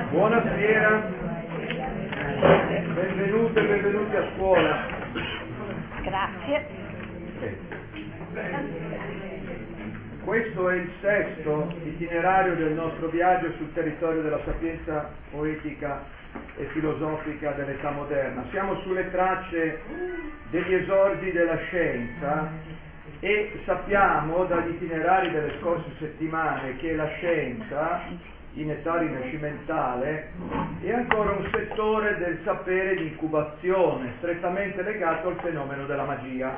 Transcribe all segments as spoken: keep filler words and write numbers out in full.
Buonasera, benvenute e benvenuti a scuola. Grazie. Questo è il sesto itinerario del nostro viaggio sul territorio della sapienza poetica e filosofica dell'età moderna. Siamo sulle tracce degli esordi della scienza e sappiamo dagli itinerari delle scorse settimane che la scienza in età rinascimentale è ancora un settore del sapere di incubazione strettamente legato al fenomeno della magia,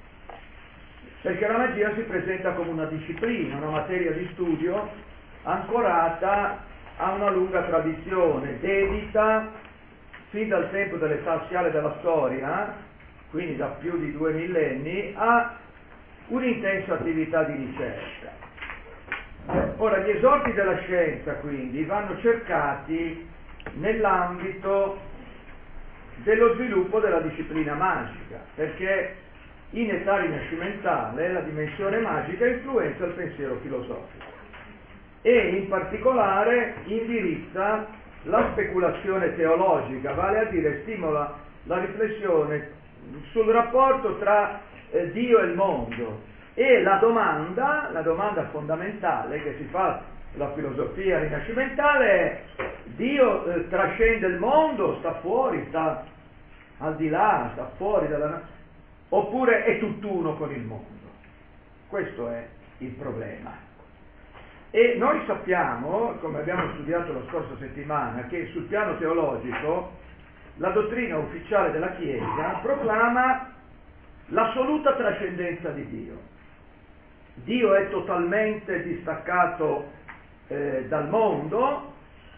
perché la magia si presenta come una disciplina, una materia di studio ancorata a una lunga tradizione, dedita fin dal tempo dell'età assiale della storia, quindi da più di due millenni, a un'intensa attività di ricerca. Ora, gli esordi della scienza quindi vanno cercati nell'ambito dello sviluppo della disciplina magica, perché in età rinascimentale la dimensione magica influenza il pensiero filosofico e in particolare indirizza la speculazione teologica, vale a dire stimola la riflessione sul rapporto tra eh, Dio e il mondo. E la domanda, la domanda fondamentale che si fa la filosofia rinascimentale è: Dio eh, trascende il mondo, sta fuori, sta al di là, sta fuori dalla... oppure è tutt'uno con il mondo? Questo è il problema. E noi sappiamo, come abbiamo studiato la scorsa settimana, che sul piano teologico la dottrina ufficiale della Chiesa proclama l'assoluta trascendenza di Dio. Dio è totalmente distaccato eh, dal mondo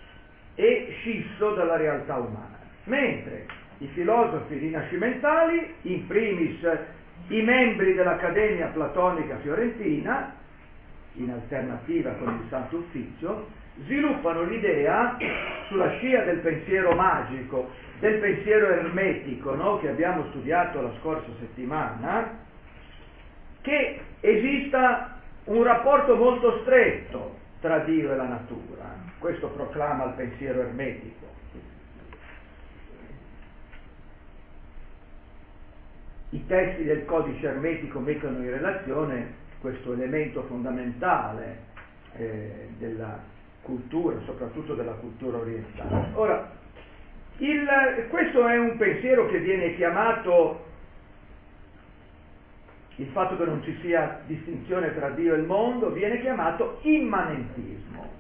e scisso dalla realtà umana, mentre i filosofi rinascimentali, in primis i membri dell'Accademia Platonica Fiorentina, in alternativa con il Santo Uffizio, sviluppano l'idea, sulla scia del pensiero magico, del pensiero ermetico, no? Che abbiamo studiato la scorsa settimana, che esista un rapporto molto stretto tra Dio e la natura. Questo proclama il pensiero ermetico. I testi del codice ermetico mettono in relazione questo elemento fondamentale eh, della cultura, soprattutto della cultura orientale. Ora, il, questo è un pensiero che viene chiamato, il fatto che non ci sia distinzione tra Dio e il mondo, viene chiamato immanentismo,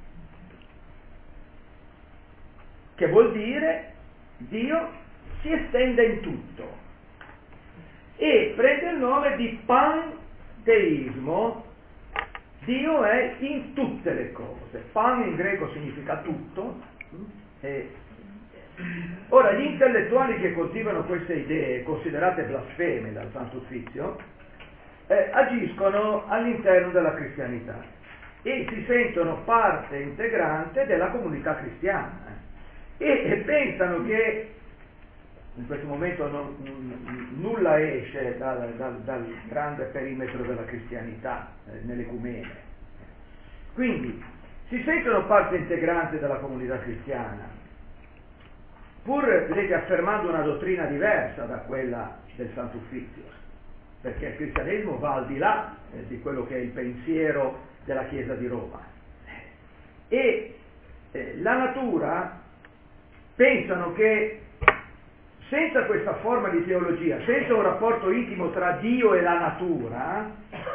che vuol dire Dio si estende in tutto e prende il nome di panteismo. Dio è in tutte le cose. Pan in greco significa tutto. E ora, gli intellettuali che coltivano queste idee, considerate blasfeme dal Santo Uffizio, eh, agiscono all'interno della cristianità e si sentono parte integrante della comunità cristiana e, e pensano che in questo momento non, n- nulla esce dal, dal, dal grande perimetro della cristianità eh, nell'ecumene. Quindi si sentono parte integrante della comunità cristiana, pur, vedete, affermando una dottrina diversa da quella del Santo Uffizio, perché il cristianesimo va al di là eh, di quello che è il pensiero della Chiesa di Roma. E eh, la natura, pensano che senza questa forma di teologia, senza un rapporto intimo tra Dio e la natura,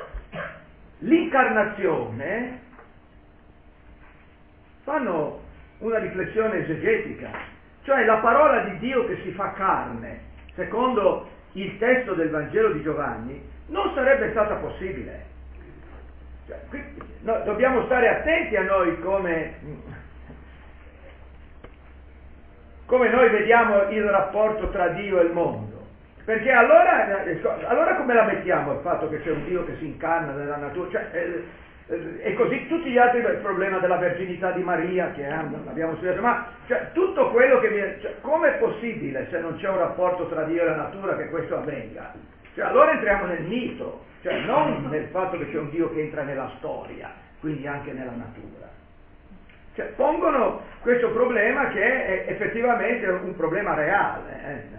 l'incarnazione, fanno una riflessione esegetica, cioè la parola di Dio che si fa carne, secondo il testo del Vangelo di Giovanni, non sarebbe stata possibile. Cioè, qui, no, dobbiamo stare attenti a noi come, come noi vediamo il rapporto tra Dio e il mondo, perché allora, allora come la mettiamo il fatto che c'è un Dio che si incarna nella natura? Cioè, eh, e così tutti gli altri, il problema della verginità di Maria che abbiamo studiato, ma cioè, tutto quello che viene, cioè, com'è possibile, se non c'è un rapporto tra Dio e la natura, che questo avvenga? Cioè, allora entriamo nel mito, cioè non nel fatto che c'è un Dio che entra nella storia, quindi anche nella natura. Cioè, pongono questo problema che è effettivamente un problema reale. Eh.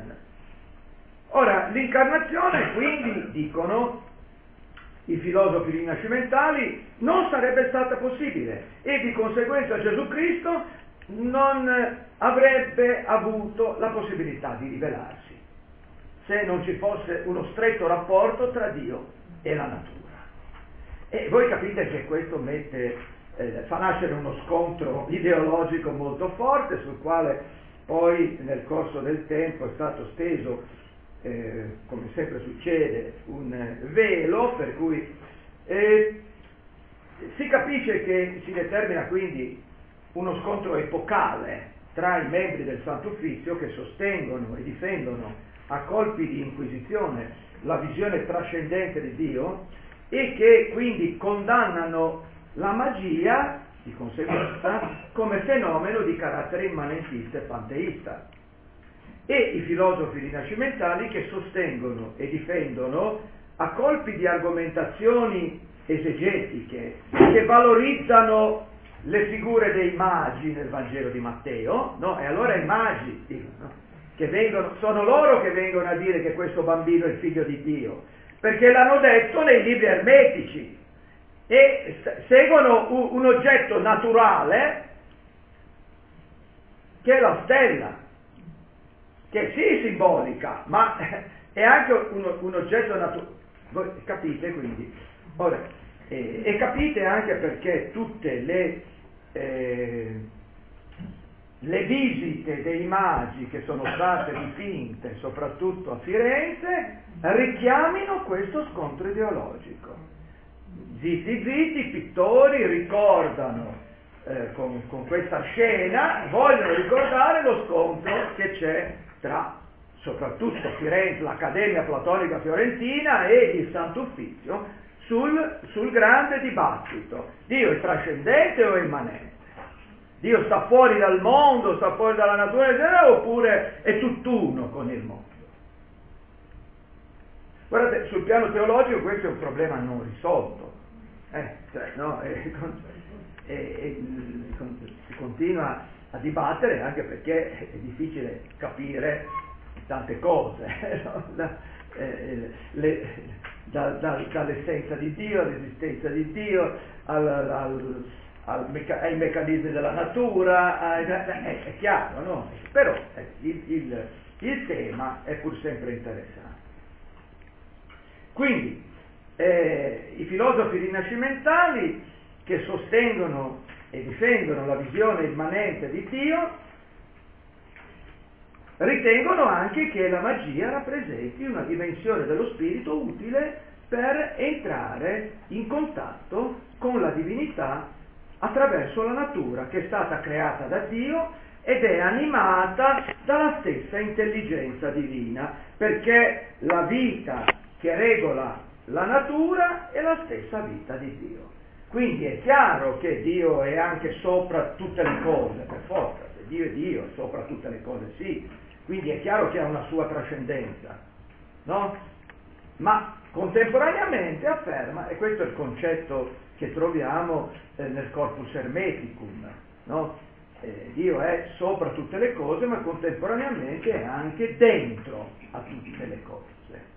Ora, l'incarnazione, quindi, dicono i filosofi rinascimentali, non sarebbe stata possibile e di conseguenza Gesù Cristo non avrebbe avuto la possibilità di rivelarsi se non ci fosse uno stretto rapporto tra Dio e la natura. E voi capite che questo mette, eh, fa nascere uno scontro ideologico molto forte, sul quale poi nel corso del tempo è stato steso, Eh, come sempre succede, un velo, per cui eh, si capisce che si determina quindi uno scontro epocale tra i membri del Santo Uffizio che sostengono e difendono a colpi di inquisizione la visione trascendente di Dio e che quindi condannano la magia, di conseguenza, come fenomeno di carattere immanentista e panteista. E i filosofi rinascimentali che sostengono e difendono a colpi di argomentazioni esegetiche che valorizzano le figure dei magi nel Vangelo di Matteo, no? E allora i magi dicono, che vengono, sono loro che vengono a dire che questo bambino è il figlio di Dio, perché l'hanno detto nei libri ermetici e seguono un, un oggetto naturale che è la stella, che sì simbolica, ma è anche un, un oggetto naturale. Voi capite quindi? Ora, eh, e capite anche perché tutte le, eh, le visite dei magi che sono state dipinte, soprattutto a Firenze, richiamino questo scontro ideologico. Zitti zitti, i pittori ricordano eh, con, con questa scena, vogliono ricordare lo scontro che c'è tra soprattutto Firenze, l'Accademia Platonica Fiorentina e il Santo Uffizio sul, sul grande dibattito: Dio è trascendente o è immanente? Dio sta fuori dal mondo, sta fuori dalla natura, oppure è tutt'uno con il mondo? Guardate, sul piano teologico questo è un problema non risolto, eh, cioè, no, e, e, e, si continua a dibattere anche perché è difficile capire tante cose, no? da, eh, le, da, da, dall'essenza di Dio, all'esistenza di Dio, al, al, al meca- ai meccanismi della natura, ai, è, è chiaro, no? Però eh, il, il, il tema è pur sempre interessante. Quindi eh, i filosofi rinascimentali che sostengono e difendono la visione immanente di Dio ritengono anche che la magia rappresenti una dimensione dello spirito utile per entrare in contatto con la divinità attraverso la natura che è stata creata da Dio ed è animata dalla stessa intelligenza divina, perché la vita che regola la natura è la stessa vita di Dio. Quindi è chiaro che Dio è anche sopra tutte le cose, per forza, se Dio è Dio, è sopra tutte le cose, sì, quindi è chiaro che ha una sua trascendenza, no? Ma contemporaneamente afferma, e questo è il concetto che troviamo eh, nel Corpus Hermeticum, no? Eh, Dio è sopra tutte le cose, ma contemporaneamente è anche dentro a tutte le cose.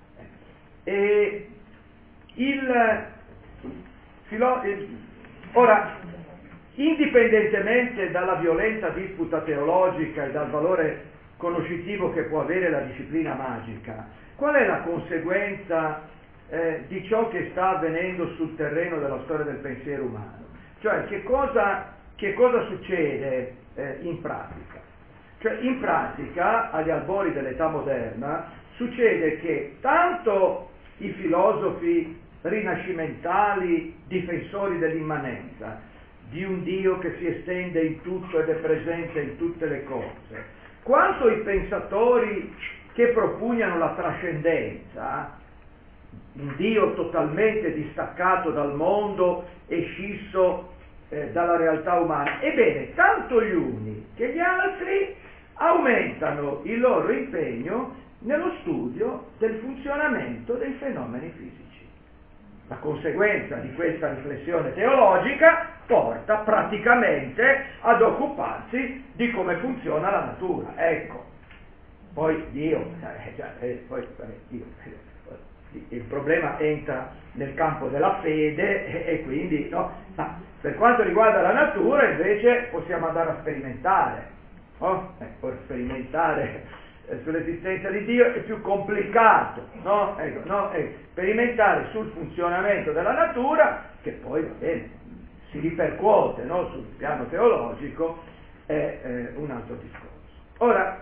E il, filo, il ora, indipendentemente dalla violenta disputa teologica e dal valore conoscitivo che può avere la disciplina magica, qual è la conseguenza eh, di ciò che sta avvenendo sul terreno della storia del pensiero umano? Cioè, che cosa, che cosa succede eh, in pratica? Cioè, in pratica, agli albori dell'età moderna, succede che tanto i filosofi rinascimentali, difensori dell'immanenza, di un Dio che si estende in tutto ed è presente in tutte le cose, quanto i pensatori che propugnano la trascendenza, un Dio totalmente distaccato dal mondo e scisso eh, dalla realtà umana, ebbene, tanto gli uni che gli altri aumentano il loro impegno nello studio del funzionamento dei fenomeni fisici. La conseguenza di questa riflessione teologica porta praticamente ad occuparsi di come funziona la natura. Ecco, poi Dio, eh, già, eh, poi, vabbè, Dio eh, il problema entra nel campo della fede e, e quindi, no? Ma per quanto riguarda la natura invece possiamo andare a sperimentare, no? Eh, poi sperimentare eh, sull'esistenza di Dio è più complicato, no? Ecco, no? Eh, sperimentare sul funzionamento della natura, che poi va bene, si ripercuote, no? Sul piano teologico, è eh, un altro discorso. Ora,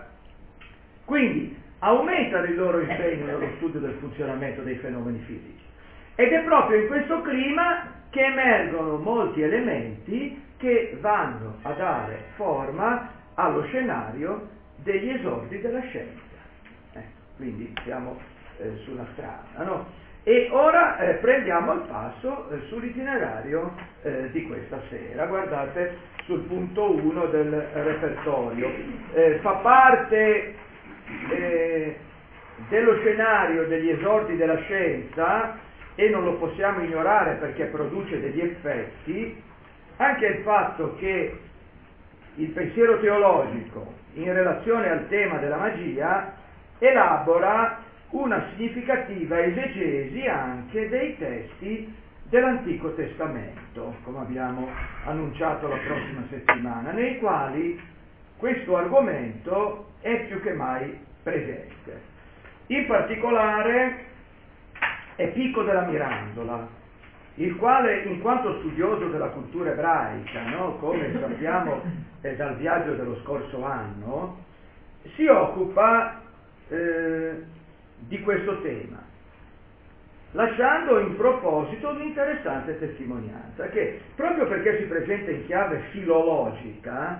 quindi aumentano il loro impegno nello studio del funzionamento dei fenomeni fisici ed è proprio in questo clima che emergono molti elementi che vanno a dare forma allo scenario degli esordi della scienza. Eh, quindi siamo eh, sulla strada, no? E ora eh, prendiamo il passo eh, sull'itinerario eh, di questa sera. Guardate sul punto uno del repertorio. Eh, fa parte eh, dello scenario degli esordi della scienza, e non lo possiamo ignorare perché produce degli effetti, anche il fatto che il pensiero teologico in relazione al tema della magia elabora una significativa esegesi anche dei testi dell'Antico Testamento, come abbiamo annunciato la prossima settimana, nei quali questo argomento è più che mai presente. In particolare è Pico della Mirandola, il quale, in quanto studioso della cultura ebraica, no, come sappiamo eh, dal viaggio dello scorso anno, si occupa eh, di questo tema, lasciando in proposito un'interessante testimonianza che, proprio perché si presenta in chiave filologica,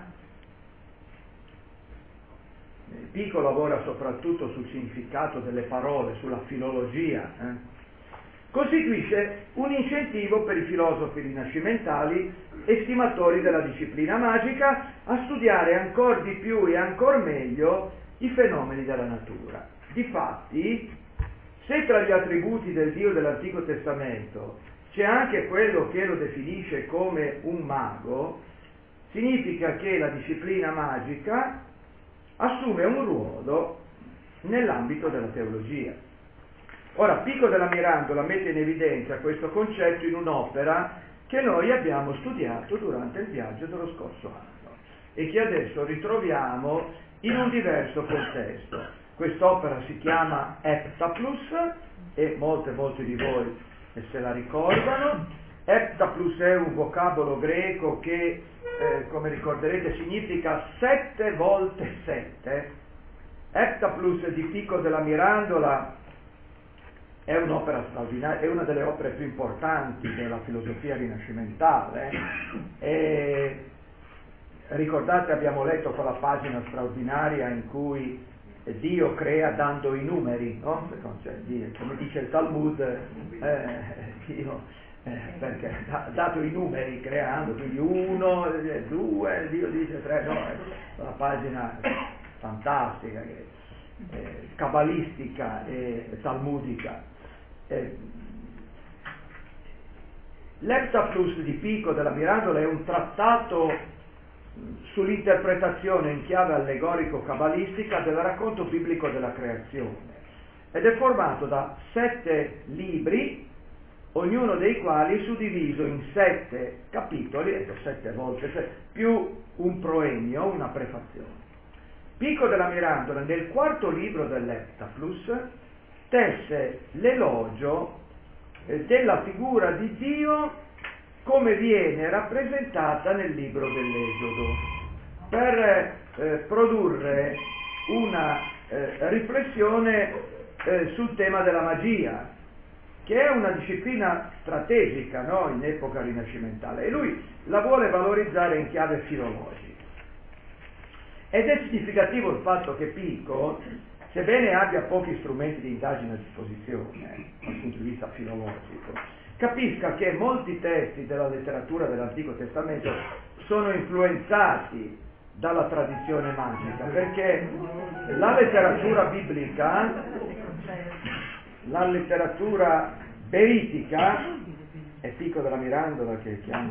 Pico lavora soprattutto sul significato delle parole, sulla filologia, eh, costituisce un incentivo per i filosofi rinascimentali, estimatori della disciplina magica, a studiare ancor di più e ancor meglio i fenomeni della natura. Difatti, se tra gli attributi del Dio dell'Antico Testamento c'è anche quello che lo definisce come un mago, significa che la disciplina magica assume un ruolo nell'ambito della teologia. Ora, Pico della Mirandola mette in evidenza questo concetto in un'opera che noi abbiamo studiato durante il viaggio dello scorso anno e che adesso ritroviamo in un diverso contesto. Quest'opera si chiama Heptaplus e molte, molti di voi se la ricordano. Heptaplus è un vocabolo greco che, eh, come ricorderete, significa sette volte sette. Heptaplus di Pico della Mirandola è un'opera straordinaria, è una delle opere più importanti della filosofia rinascimentale. E ricordate, abbiamo letto quella pagina straordinaria in cui Dio crea dando i numeri, no? Cioè, Dio, come dice il Talmud, eh, Dio, eh, perché ha dato i numeri creando, quindi uno, due, Dio dice tre, no? È una pagina fantastica, eh, cabalistica e talmudica. Eh, L'Heptaplus di Pico della Mirandola è un trattato sull'interpretazione in chiave allegorico-cabalistica del racconto biblico della creazione ed è formato da sette libri, ognuno dei quali è suddiviso in sette capitoli, ecco, sette volte, cioè più un proemio, una prefazione. Pico della Mirandola, nel quarto libro dell'Heptaplus, tesse l'elogio eh, della figura di Dio come viene rappresentata nel libro dell'Esodo, per eh, produrre una eh, riflessione eh, sul tema della magia, che è una disciplina strategica, no, in epoca rinascimentale, e lui la vuole valorizzare in chiave filologica. Ed è significativo il fatto che Pico, sebbene abbia pochi strumenti di indagine a disposizione dal punto di vista filologico, capisca che molti testi della letteratura dell'Antico Testamento sono influenzati dalla tradizione magica, perché la letteratura biblica, la letteratura veritica, è Pico della Mirandola che chiama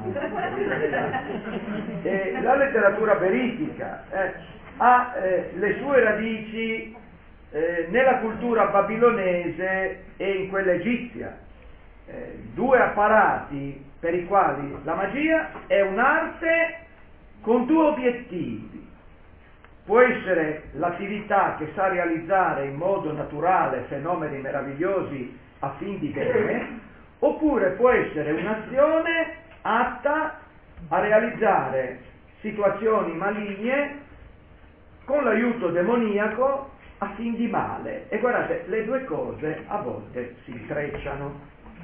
e la letteratura beritica eh, ha eh, le sue radici eh, nella cultura babilonese e in quella egizia, eh, due apparati per i quali la magia è un'arte con due obiettivi. Può essere l'attività che sa realizzare in modo naturale fenomeni meravigliosi a fin di bene, oppure può essere un'azione atta a realizzare situazioni maligne con l'aiuto demoniaco a fin di male. E guardate, le due cose a volte si intrecciano.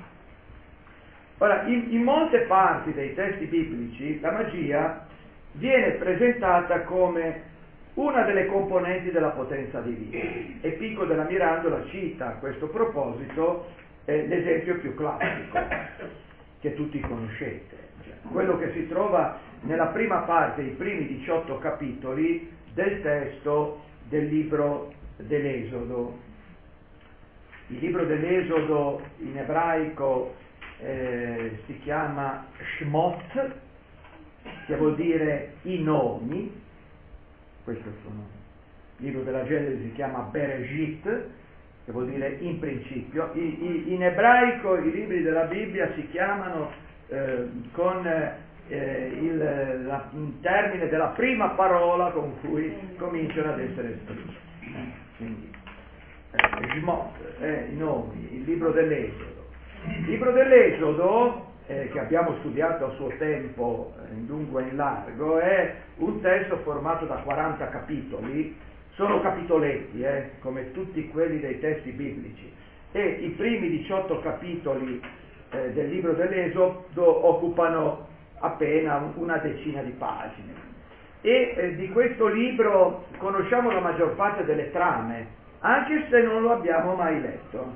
Ora, in, in molte parti dei testi biblici la magia viene presentata come una delle componenti della potenza divina. E Pico della Mirandola cita a questo proposito eh, l'esempio più classico, che tutti conoscete, cioè, quello che si trova nella prima parte, i primi diciotto capitoli del testo del libro dell'Esodo. Il libro dell'Esodo in ebraico eh, si chiama Shmot, che vuol dire i nomi. Questo sono, il libro della Genesi si chiama Bereshit, che vuol dire in principio. I, i, in ebraico i libri della Bibbia si chiamano eh, con eh, il, la, il termine della prima parola con cui cominciano ad essere scritti. Quindi, eh, Shmot, eh, i nomi, il libro dell'Esodo. Il libro dell'Esodo, Eh, che abbiamo studiato a suo tempo eh, in lungo e in largo, è un testo formato da quaranta capitoli, sono capitoletti, eh, come tutti quelli dei testi biblici, e i primi diciotto capitoli eh, del libro dell'Esodo occupano appena una decina di pagine. E eh, di questo libro conosciamo la maggior parte delle trame, anche se non lo abbiamo mai letto,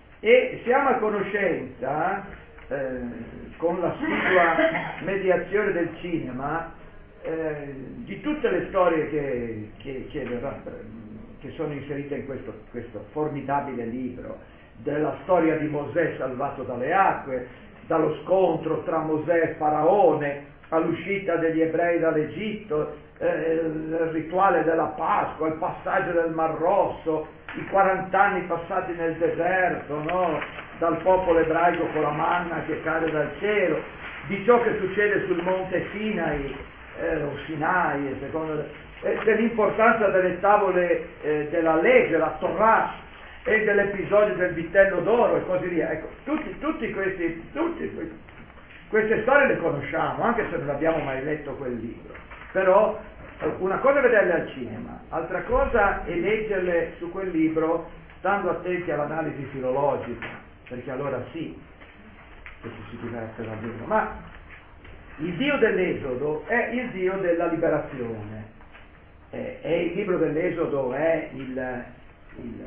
e siamo a conoscenza Eh, con l'assidua mediazione del cinema eh, di tutte le storie che, che, che, che sono inserite in questo, questo formidabile libro, della storia di Mosè salvato dalle acque, dallo scontro tra Mosè e Faraone, all'uscita degli ebrei dall'Egitto, eh, il rituale della Pasqua, il passaggio del Mar Rosso, i quaranta anni passati nel deserto, no? Dal popolo ebraico con la manna che cade dal cielo, di ciò che succede sul monte Sinai, eh, o Sinai, secondo, eh, dell'importanza delle tavole eh, della legge, la Torah, e dell'episodio del vitello d'oro e così via. Ecco, tutti, tutti questi, tutti questi, queste storie le conosciamo, anche se non abbiamo mai letto quel libro. Però una cosa è vederle al cinema, altra cosa è leggerle su quel libro stando attenti all'analisi filologica, perché allora sì che ci si diverte davvero. Ma il Dio dell'Esodo è il Dio della liberazione, e, e il libro dell'Esodo è il, il,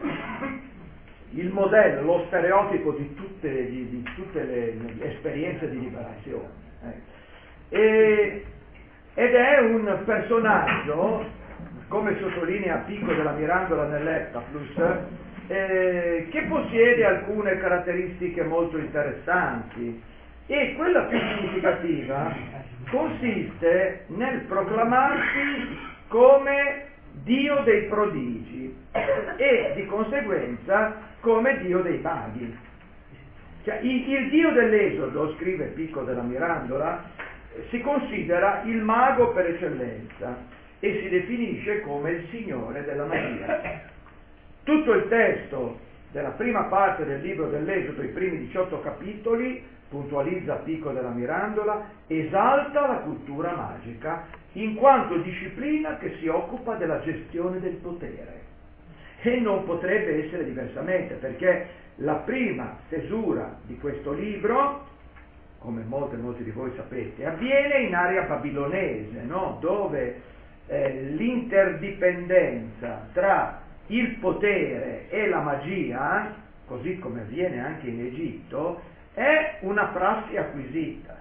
il modello, lo stereotipo di tutte, di, di tutte le, le esperienze di liberazione. Eh. E, ed è un personaggio, come sottolinea Pico della Mirandola nell'Heptaplus, Eh, che possiede alcune caratteristiche molto interessanti, e quella più significativa consiste nel proclamarsi come Dio dei prodigi e di conseguenza come Dio dei maghi. Cioè, il, il Dio dell'Esodo, scrive Pico della Mirandola, si considera il mago per eccellenza e si definisce come il Signore della magia. Tutto il testo della prima parte del libro dell'Esodo, i primi diciotto capitoli, puntualizza Pico della Mirandola, esalta la cultura magica in quanto disciplina che si occupa della gestione del potere. E non potrebbe essere diversamente, perché la prima stesura di questo libro, come molti, molti di voi sapete, avviene in area babilonese, no? Dove eh, l'interdipendenza tra il potere e la magia, così come avviene anche in Egitto, è una prassi acquisita.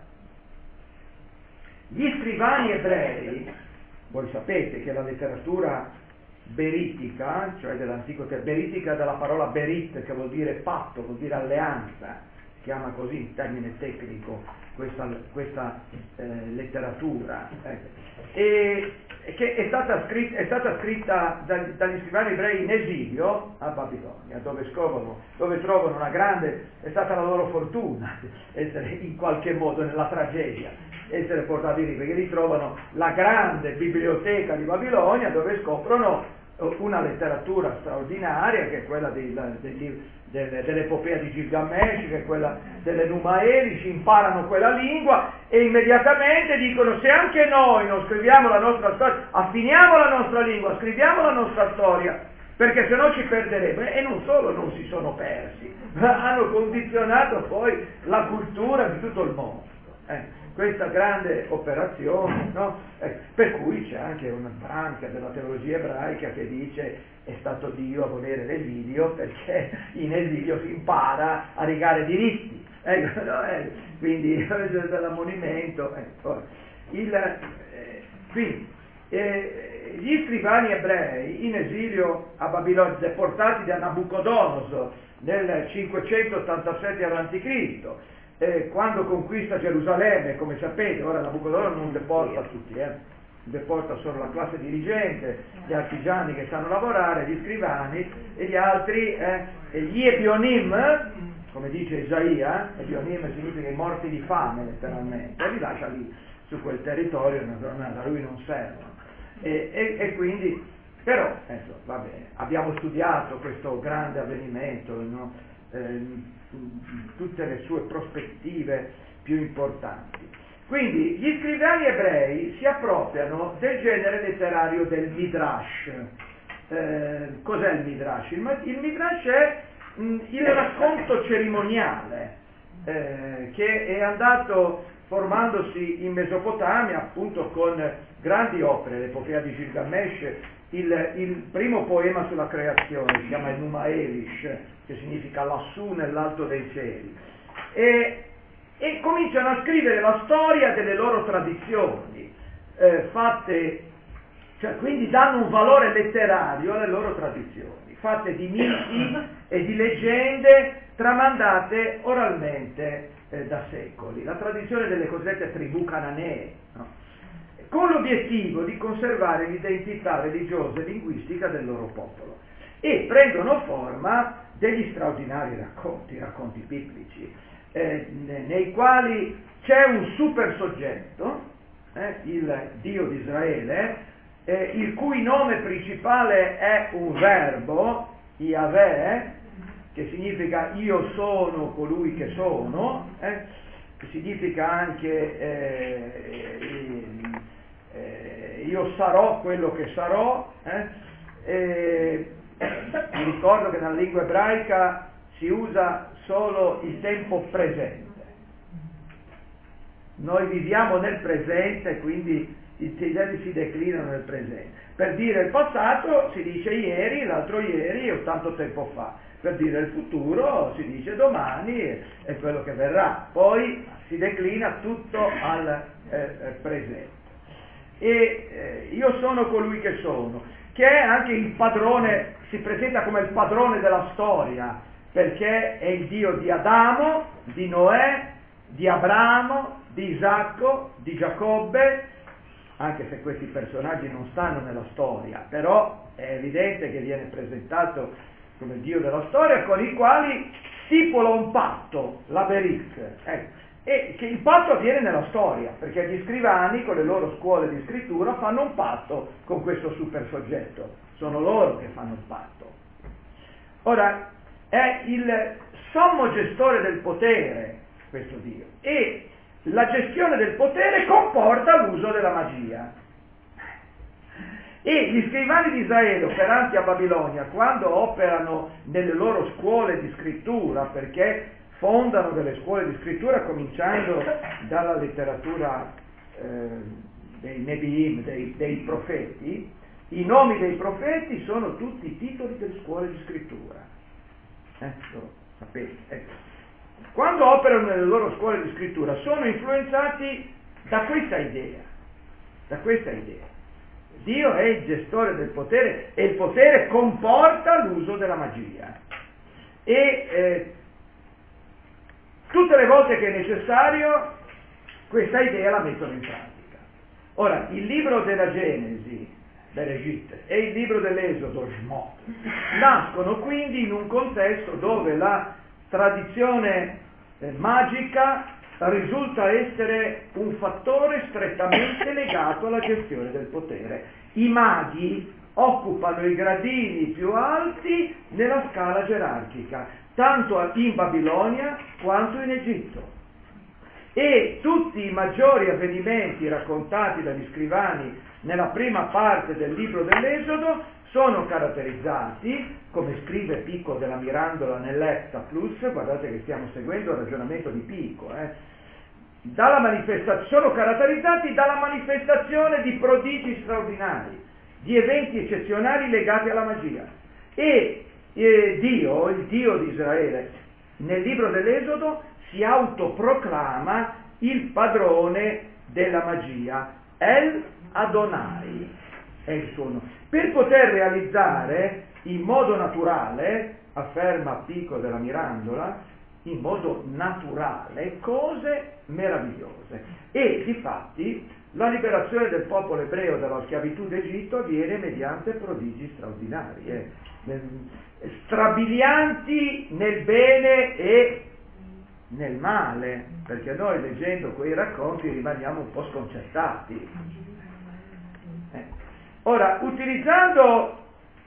Gli scrivani ebrei, voi sapete che la letteratura beritica, cioè dell'antico tempo, beritica dalla parola berit, che vuol dire patto, vuol dire alleanza, chiama così in termine tecnico questa, questa eh, letteratura, ecco. E che è stata scritta, è stata scritta dagli, dagli scrivani ebrei in esilio a Babilonia, dove scoprono, dove trovano una grande, è stata la loro fortuna essere in qualche modo nella tragedia, essere portati lì, perché lì trovano la grande biblioteca di Babilonia, dove scoprono una letteratura straordinaria, che è quella dei, degli, delle, dell'epopea di Gilgamesh, che è quella delle Numaeli, si imparano quella lingua e immediatamente dicono: se anche noi non scriviamo la nostra storia, affiniamo la nostra lingua, scriviamo la nostra storia, perché se no ci perderemo. E non solo non si sono persi, ma hanno condizionato poi la cultura di tutto il mondo. Eh. Questa grande operazione, no? eh, per cui c'è anche una branca della teologia ebraica che dice: è stato Dio a volere l'esilio, perché in esilio si impara a rigare diritti, ecco, no? eh, quindi dall'ammonimento. Ecco. Il, eh, quindi eh, gli scrivani ebrei in esilio a Babilonia, deportati da Nabucodonosor nel cinquecentottantasette avanti Cristo, Eh, quando conquista Gerusalemme, come sapete, ora Nabucodonosor non deporta tutti, eh, deporta solo la classe dirigente, gli artigiani che sanno lavorare, gli scrivani e gli altri, eh, e gli Ebionim, come dice Isaia, Ebionim significa i morti di fame letteralmente, e li lascia lì su quel territorio, naturalmente a lui non servono. E, e, e quindi, però, ecco, va bene, abbiamo studiato questo grande avvenimento, no? eh, tutte le sue prospettive più importanti. Quindi gli scrivani ebrei si appropriano del genere letterario del Midrash. Eh, cos'è il Midrash? Il, il Midrash è mh, il racconto cerimoniale eh, che è andato formandosi in Mesopotamia appunto con grandi opere, l'epopea di Gilgamesh, il, il primo poema sulla creazione si chiama Enuma Elish, che significa lassù nell'alto dei cieli, e, e cominciano a scrivere la storia delle loro tradizioni, eh, fatte, cioè quindi danno un valore letterario alle loro tradizioni, fatte di miti e di leggende tramandate oralmente eh, da secoli, la tradizione delle cosiddette tribù cananee, no? Con l'obiettivo di conservare l'identità religiosa e linguistica del loro popolo, e prendono forma degli straordinari racconti, racconti biblici, eh, nei quali c'è un super soggetto, eh, il Dio di Israele, eh, il cui nome principale è un verbo, Yahweh, che significa io sono colui che sono, eh, che significa anche eh, eh, io sarò quello che sarò, eh, eh, mi ricordo che nella lingua ebraica si usa solo il tempo presente. Noi viviamo nel presente, quindi i detti si declinano nel presente. Per dire il passato si dice ieri, l'altro ieri o tanto tempo fa. Per dire il futuro si dice domani e quello che verrà. Poi si declina tutto al eh, presente. E eh, io sono colui che sono, che è anche il padrone, si presenta come il padrone della storia, perché è il Dio di Adamo, di Noè, di Abramo, di Isacco, di Giacobbe, anche se questi personaggi non stanno nella storia, però è evidente che viene presentato come Dio della storia, con i quali stipula un patto, la Berit, ecco. E che il patto avviene nella storia, perché gli scrivani con le loro scuole di scrittura fanno un patto con questo super soggetto, sono loro che fanno il patto. Ora, è il sommo gestore del potere, questo Dio, e la gestione del potere comporta l'uso della magia. E gli scrivani di Israele, operanti a Babilonia, quando operano nelle loro scuole di scrittura, perché fondano delle scuole di scrittura cominciando dalla letteratura eh, dei Nebiim, dei, dei profeti, i nomi dei profeti sono tutti titoli delle scuole di scrittura. Eh, lo sapete. Ecco. Quando operano nelle loro scuole di scrittura sono influenzati da questa idea, da questa idea. Dio è il gestore del potere e il potere comporta l'uso della magia. E eh, Tutte le volte che è necessario, questa idea la mettono in pratica. Ora, il libro della Genesi, Bereshit, e il libro dell'Esodo, Shmot, nascono quindi in un contesto dove la tradizione eh, magica risulta essere un fattore strettamente legato alla gestione del potere. I maghi occupano i gradini più alti nella scala gerarchica, tanto in Babilonia quanto in Egitto. E tutti i maggiori avvenimenti raccontati dagli scrivani nella prima parte del libro dell'Esodo sono caratterizzati, come scrive Pico della Mirandola nell'Hepta Plus, guardate che stiamo seguendo il ragionamento di Pico, eh, dalla manifesta- sono caratterizzati dalla manifestazione di prodigi straordinari, di eventi eccezionali legati alla magia. E eh, Dio, il Dio di Israele, nel libro dell'Esodo si autoproclama il padrone della magia, El Adonai è il suo nome, per poter realizzare in modo naturale, afferma Pico della Mirandola, in modo naturale cose meravigliose. E difatti la liberazione del popolo ebreo dalla schiavitù d'Egitto avviene mediante prodigi straordinari, eh, strabilianti nel bene e nel male, perché noi leggendo quei racconti rimaniamo un po' sconcertati. Eh. Ora, utilizzando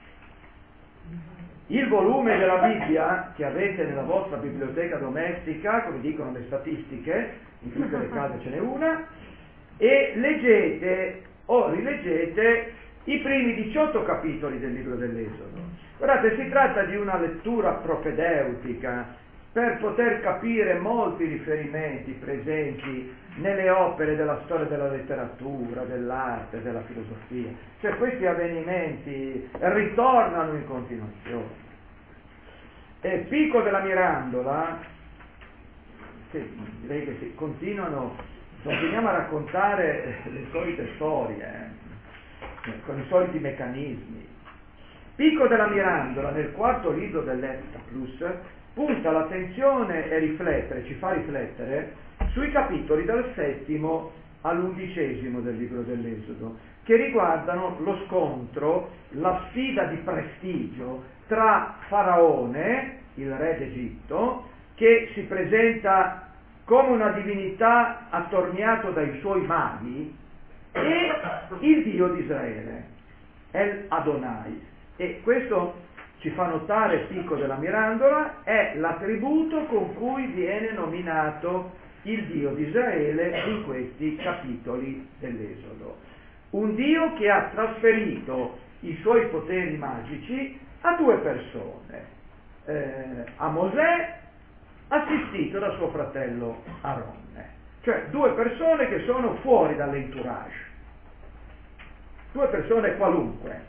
il volume della Bibbia che avete nella vostra biblioteca domestica, come dicono le statistiche, in tutte le case ce n'è una, e leggete o rileggete i primi diciotto capitoli del libro dell'Esodo. Guardate, si tratta di una lettura propedeutica per poter capire molti riferimenti presenti nelle opere della storia della letteratura, dell'arte, della filosofia. Cioè questi avvenimenti ritornano in continuazione. E Pico della Mirandola, sì, direi che sì, continuano, continuiamo a raccontare le solite storie, eh, con i soliti meccanismi. Pico della Mirandola, nel quarto libro dell'Hepta Plus, punta l'attenzione e riflettere, ci fa riflettere sui capitoli dal settimo all'undicesimo del libro dell'Esodo, che riguardano lo scontro, la sfida di prestigio tra Faraone, il re d'Egitto, che si presenta come una divinità attorniato dai suoi maghi, e il Dio di Israele, El Adonai. E questo, ci fa notare Pico della Mirandola, è l'attributo con cui viene nominato il Dio di Israele in questi capitoli dell'Esodo. Un Dio che ha trasferito i suoi poteri magici a due persone, eh, a Mosè, assistito da suo fratello Aronne, cioè due persone che sono fuori dall'entourage, due persone qualunque,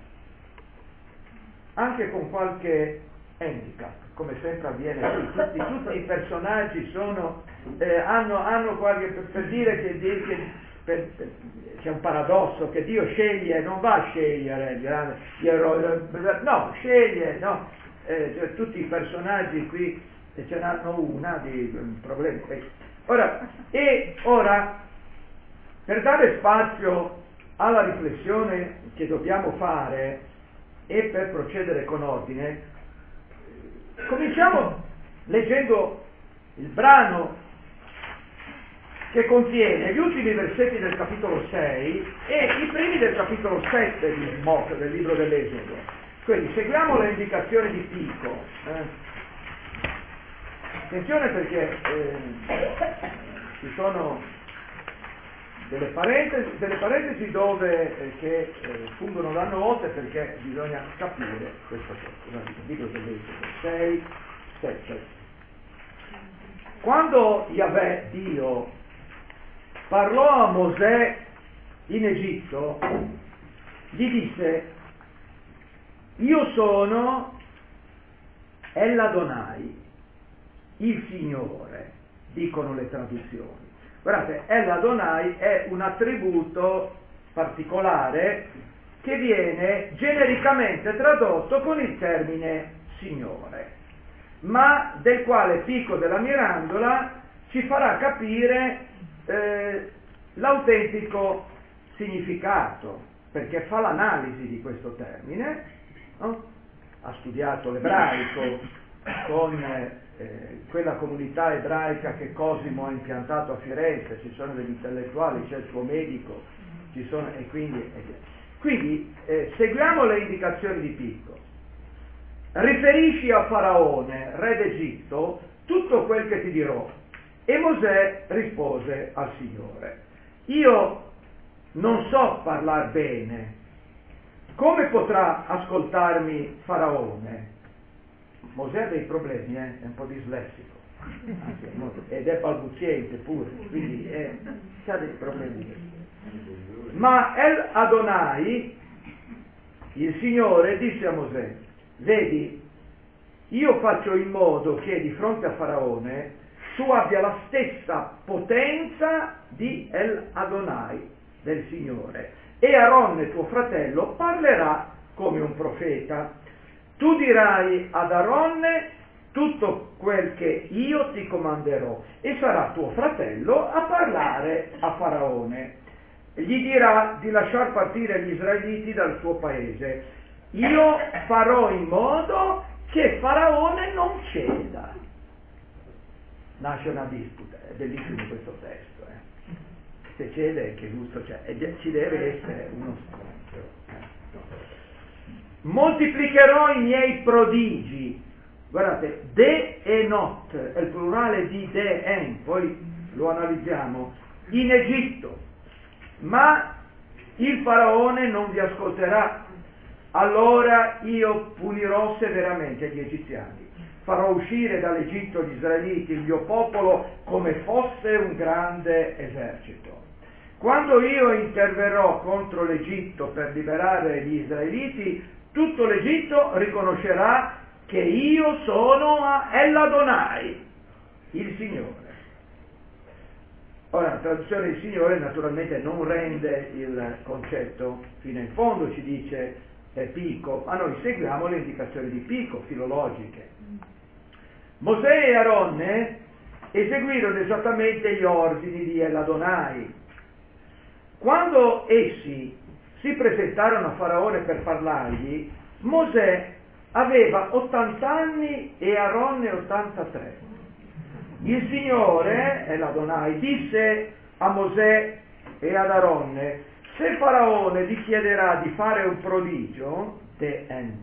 anche con qualche handicap, come sempre avviene qui. Tutti, tutti i personaggi sono, eh, hanno, hanno qualche, per, per dire che, che per, per, c'è un paradosso, che Dio sceglie, non va a scegliere gli eroi, no, sceglie, no, eh, cioè, tutti i personaggi qui ce n'hanno una di problemi. Ora, e ora, per dare spazio alla riflessione che dobbiamo fare, e per procedere con ordine, cominciamo leggendo il brano che contiene gli ultimi versetti del capitolo sei e i primi del capitolo sette di Shmot, del libro dell'Esodo. Quindi seguiamo le indicazioni di Pico. Eh. Attenzione perché eh, ci sono Delle parentesi, delle parentesi dove eh, che eh, fungono da note, perché bisogna capire questa cosa. Il libro dell'Esodo sei, sette. Quando Yahweh, Dio, parlò a Mosè in Egitto, gli disse: io sono El Adonai, il Signore, dicono le traduzioni. Guardate, El Adonai è un attributo particolare che viene genericamente tradotto con il termine Signore, ma del quale Pico della Mirandola ci farà capire eh, l'autentico significato, perché fa l'analisi di questo termine, no? Ha studiato l'ebraico con eh, quella comunità ebraica che Cosimo ha impiantato a Firenze, ci sono degli intellettuali, c'è il suo medico, ci sono, e quindi, eh, quindi eh, seguiamo le indicazioni di Pico. Riferisci a Faraone, re d'Egitto, tutto quel che ti dirò. E Mosè rispose al Signore: io non so parlar bene, come potrà ascoltarmi Faraone? Mosè ha dei problemi, eh? È un po' dislessico, anzi, ed è balbuziente pure, quindi è, ha dei problemi. Ma El Adonai, il Signore, disse a Mosè: vedi, io faccio in modo che di fronte a Faraone tu abbia la stessa potenza di El Adonai, del Signore, e Aronne tuo fratello parlerà come un profeta. Tu dirai ad Aronne tutto quel che io ti comanderò, e sarà tuo fratello a parlare a Faraone. Gli dirà di lasciar partire gli israeliti dal suo paese. Io farò in modo che Faraone non ceda. Nasce una disputa, è bellissimo questo testo. Eh. Se cede, che gusto c'è? E ci deve essere uno scontro. Eh. Moltiplicherò i miei prodigi. Guardate, de e not, è il plurale di de en, poi lo analizziamo, in Egitto. Ma il Faraone non vi ascolterà. Allora io punirò severamente gli egiziani. Farò uscire dall'Egitto gli israeliti, il mio popolo, come fosse un grande esercito. Quando io interverrò contro l'Egitto per liberare gli israeliti, tutto l'Egitto riconoscerà che io sono El Adonai, il Signore. Ora, la traduzione del Signore naturalmente non rende il concetto fino in fondo, ci dice eh, Pico, ma noi seguiamo le indicazioni di Pico, filologiche. Mosè e Aronne eseguirono esattamente gli ordini di El Adonai. Quando essi si presentarono a Faraone per parlargli, Mosè aveva ottanta anni e Aronne ottantatré. Il Signore, El Adonai, disse a Mosè e ad Aronne: se Faraone vi chiederà di fare un prodigio, te en,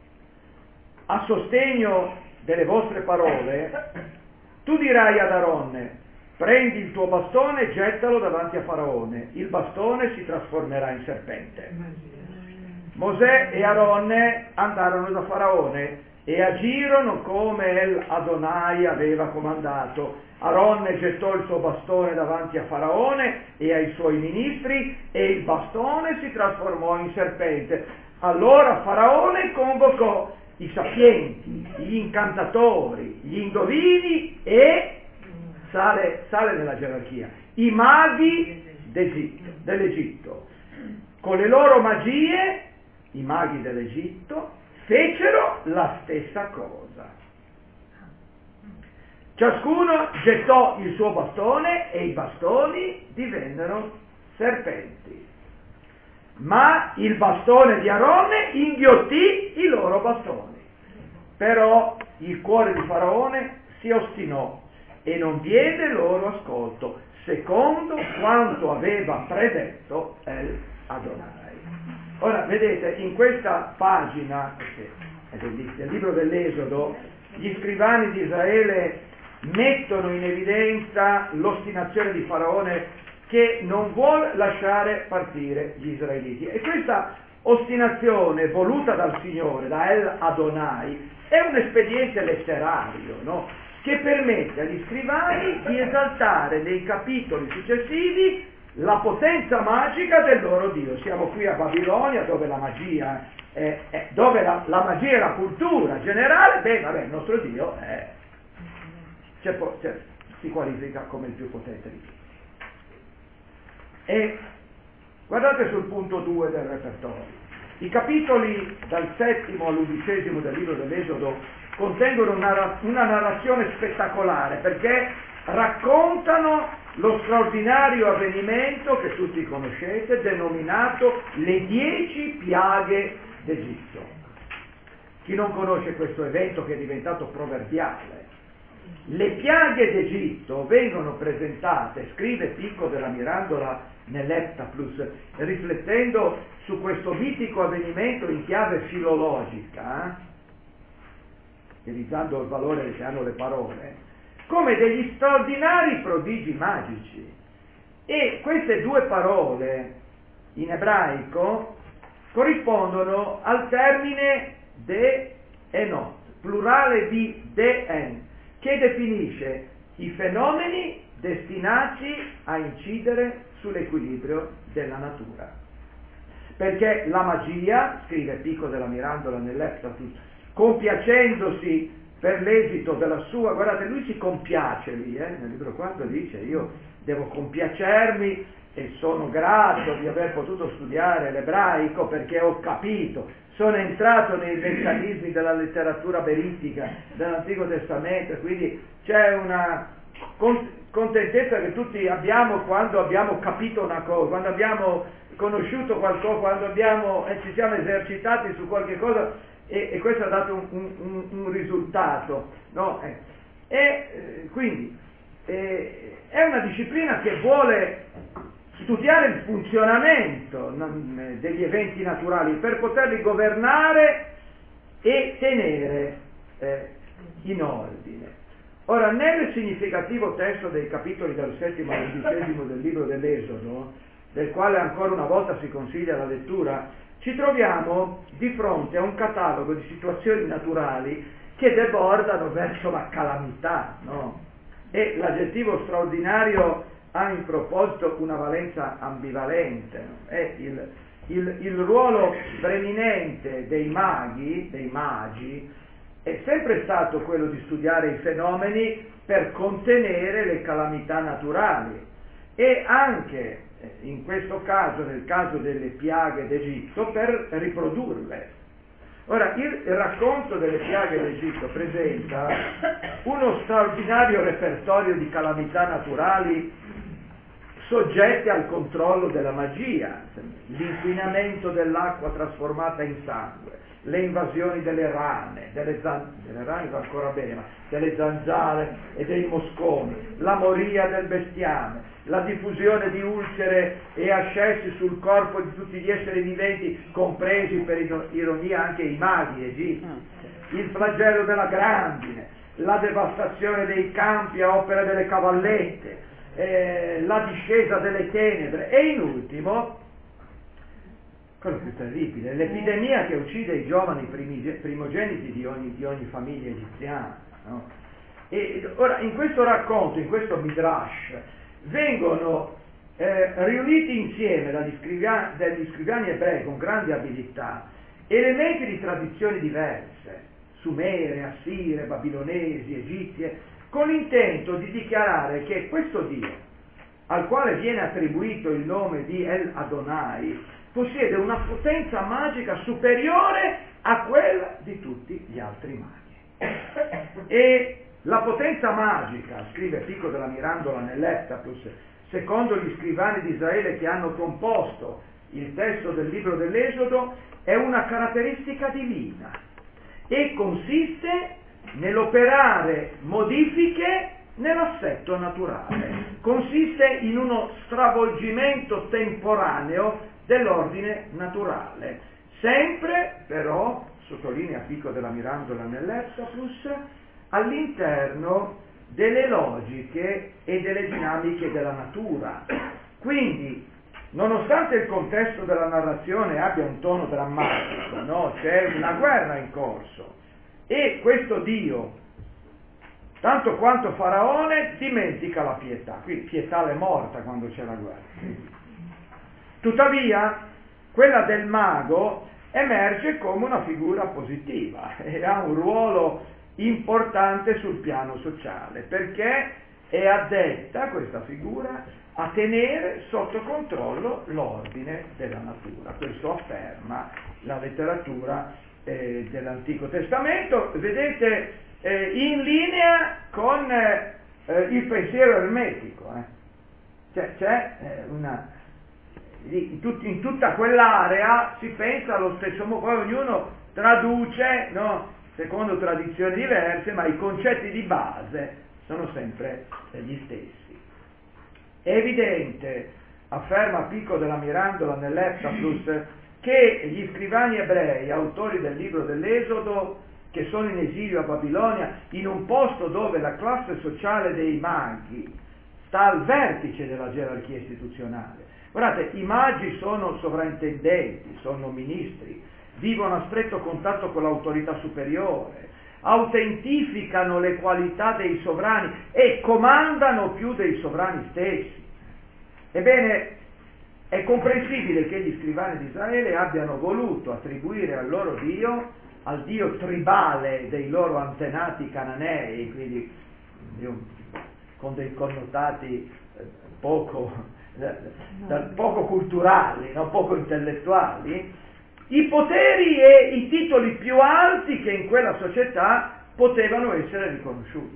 a sostegno delle vostre parole, tu dirai ad Aronne: prendi il tuo bastone e gettalo davanti a Faraone, il bastone si trasformerà in serpente. Mosè e Aronne andarono da Faraone e agirono come El Adonai aveva comandato. Aronne gettò il suo bastone davanti a Faraone e ai suoi ministri, e il bastone si trasformò in serpente. Allora Faraone convocò i sapienti, gli incantatori, gli indovini e, sale, sale nella gerarchia, i maghi d'Egitto, dell'Egitto. Con le loro magie, i maghi dell'Egitto fecero la stessa cosa. Ciascuno gettò il suo bastone e i bastoni divennero serpenti. Ma il bastone di Aronne inghiottì i loro bastoni. Però il cuore di Faraone si ostinò e non diede loro ascolto, secondo quanto aveva predetto El Adonai. Ora, vedete, in questa pagina del libro dell'Esodo, gli scrivani di Israele mettono in evidenza l'ostinazione di Faraone, che non vuol lasciare partire gli israeliti. E questa ostinazione voluta dal Signore, da El Adonai, è un espediente letterario, no? Che permette agli scrivani di esaltare nei capitoli successivi la potenza magica del loro Dio. Siamo qui a Babilonia, dove la magia è, è dove la, la magia è la cultura generale. Beh, vabbè, il nostro Dio è, c'è, c'è, si qualifica come il più potente di tutti. E guardate sul punto due del repertorio. I capitoli dal settimo all'undicesimo del libro dell'Esodo contengono una, una narrazione spettacolare, perché raccontano lo straordinario avvenimento che tutti conoscete, denominato le dieci piaghe d'Egitto. Chi non conosce questo evento che è diventato proverbiale? Le piaghe d'Egitto vengono presentate, scrive Pico della Mirandola nell'Heptaplus, riflettendo su questo mitico avvenimento in chiave filologica, eh? utilizzando il valore che hanno le parole, come degli straordinari prodigi magici. E queste due parole in ebraico corrispondono al termine de enot, plurale di de-en, che definisce i fenomeni destinati a incidere sull'equilibrio della natura. Perché la magia, scrive Pico della Mirandola nell'Heptaplus, compiacendosi per l'esito della sua, guardate, lui si compiace lì, eh, nel libro quarto dice: io devo compiacermi e sono grato di aver potuto studiare l'ebraico perché ho capito, sono entrato nei meccanismi della letteratura berittica dell'Antico Testamento, quindi c'è una contentezza che tutti abbiamo quando abbiamo capito una cosa, quando abbiamo conosciuto qualcosa, quando abbiamo, eh, ci siamo esercitati su qualche cosa e, e questo ha dato un, un, un risultato, no? Eh, e eh, quindi eh, è una disciplina che vuole studiare il funzionamento non, degli eventi naturali per poterli governare e tenere eh, in ordine. Ora, nel significativo testo dei capitoli dal settimo al undicesimo del libro dell'Esodo, del quale ancora una volta si consiglia la lettura, ci troviamo di fronte a un catalogo di situazioni naturali che debordano verso la calamità, no? E l'aggettivo straordinario ha in proposito una valenza ambivalente, no? È il, il, il ruolo preminente dei maghi, dei magi, è sempre stato quello di studiare i fenomeni per contenere le calamità naturali e anche in questo caso, nel caso delle piaghe d'Egitto, per riprodurle. Ora, il racconto delle piaghe d'Egitto presenta uno straordinario repertorio di calamità naturali soggette al controllo della magia, l'inquinamento dell'acqua trasformata in sangue, le invasioni delle rane, delle, zan- delle rane va ancora bene, ma delle zanzare e dei mosconi, la moria del bestiame, la diffusione di ulcere e ascessi sul corpo di tutti gli esseri viventi, compresi per ironia anche i maghi egizi, il flagello della grandine, la devastazione dei campi a opera delle cavallette, eh, la discesa delle tenebre e in ultimo, quello più terribile, l'epidemia che uccide i giovani primogeniti di ogni, di ogni famiglia egiziana, no? E ora in questo racconto, in questo midrash, vengono eh, riuniti insieme dagli, scrivia, dagli scriviani ebrei con grande abilità elementi di tradizioni diverse, sumere, assire, babilonesi, egizie, con l'intento di dichiarare che questo Dio, al quale viene attribuito il nome di El Adonai, possiede una potenza magica superiore a quella di tutti gli altri maghi. E la potenza magica, scrive Pico della Mirandola nell'Heptaplus, secondo gli scrivani di Israele che hanno composto il testo del libro dell'Esodo, è una caratteristica divina e consiste nell'operare modifiche nell'assetto naturale, consiste in uno stravolgimento temporaneo dell'ordine naturale, sempre però, sottolinea Pico della Mirandola nell'Heptaplus, all'interno delle logiche e delle dinamiche della natura. Quindi, nonostante il contesto della narrazione abbia un tono drammatico, no? C'è una guerra in corso e questo Dio, tanto quanto Faraone, dimentica la pietà. Qui pietà l'è morta quando c'è la guerra. Tuttavia, quella del mago emerge come una figura positiva e ha un ruolo importante sul piano sociale, perché è addetta questa figura a tenere sotto controllo l'ordine della natura. Questo afferma la letteratura eh, dell'Antico Testamento, vedete, eh, in linea con eh, eh, il pensiero ermetico. Eh. Cioè, c'è eh, una... In, tut, in tutta quell'area si pensa allo stesso modo, poi ognuno traduce, no, secondo tradizioni diverse, ma i concetti di base sono sempre gli stessi. È evidente, afferma Pico della Mirandola nell'Heptaplus, che gli scrivani ebrei, autori del libro dell'Esodo, che sono in esilio a Babilonia, in un posto dove la classe sociale dei maghi sta al vertice della gerarchia istituzionale. Guardate, i magi sono sovrintendenti, sono ministri, vivono a stretto contatto con l'autorità superiore, autentificano le qualità dei sovrani e comandano più dei sovrani stessi. Ebbene, è comprensibile che gli scrivani di Israele abbiano voluto attribuire al loro Dio, al Dio tribale dei loro antenati cananei, quindi con dei connotati poco... poco culturali, no? Poco intellettuali, i poteri e i titoli più alti che in quella società potevano essere riconosciuti.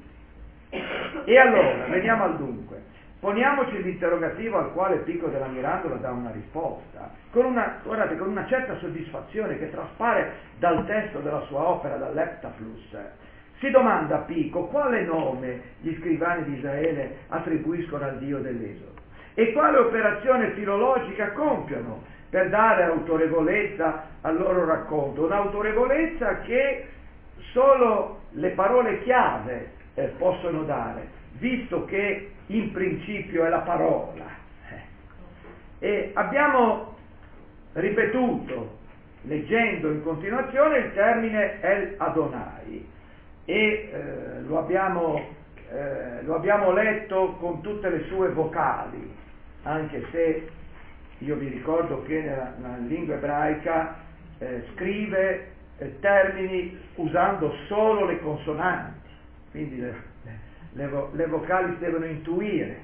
E allora, veniamo al dunque, poniamoci l'interrogativo al quale Pico della Mirandola dà una risposta, con una, guardate, con una certa soddisfazione che traspare dal testo della sua opera, dall'Heptaplus. Si domanda Pico quale nome gli scrivani di Israele attribuiscono al Dio dell'Esodo e quale operazione filologica compiono per dare autorevolezza al loro racconto, un'autorevolezza che solo le parole chiave eh, possono dare, visto che in principio è la parola. E abbiamo ripetuto, leggendo in continuazione, il termine El Adonai e eh, lo abbiamo, eh, lo abbiamo letto con tutte le sue vocali, anche se io vi ricordo che nella, nella lingua ebraica eh, scrive eh, termini usando solo le consonanti, quindi le, le, le vocali si devono intuire.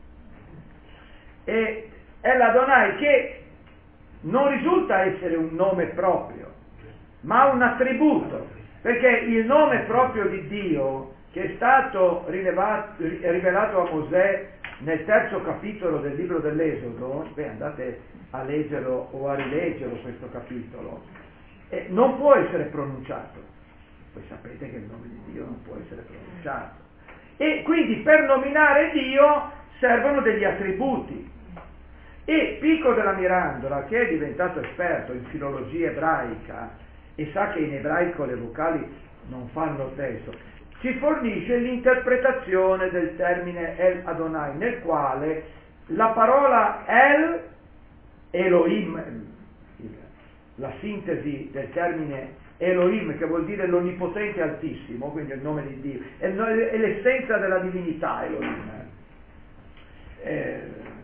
E è l'Adonai che non risulta essere un nome proprio, ma un attributo, perché il nome proprio di Dio, che è stato rilevato, rivelato a Mosè nel terzo capitolo del libro dell'Esodo, beh, andate a leggerlo o a rileggerlo questo capitolo, eh, non può essere pronunciato. Voi sapete che il nome di Dio non può essere pronunciato. E quindi per nominare Dio servono degli attributi. E Pico della Mirandola, che è diventato esperto in filologia ebraica e sa che in ebraico le vocali non fanno testo, ci fornisce l'interpretazione del termine El Adonai, nel quale la parola El, Elohim, la sintesi del termine Elohim, che vuol dire l'onnipotente altissimo, quindi il nome di Dio, è, è l'essenza della divinità Elohim. Eh,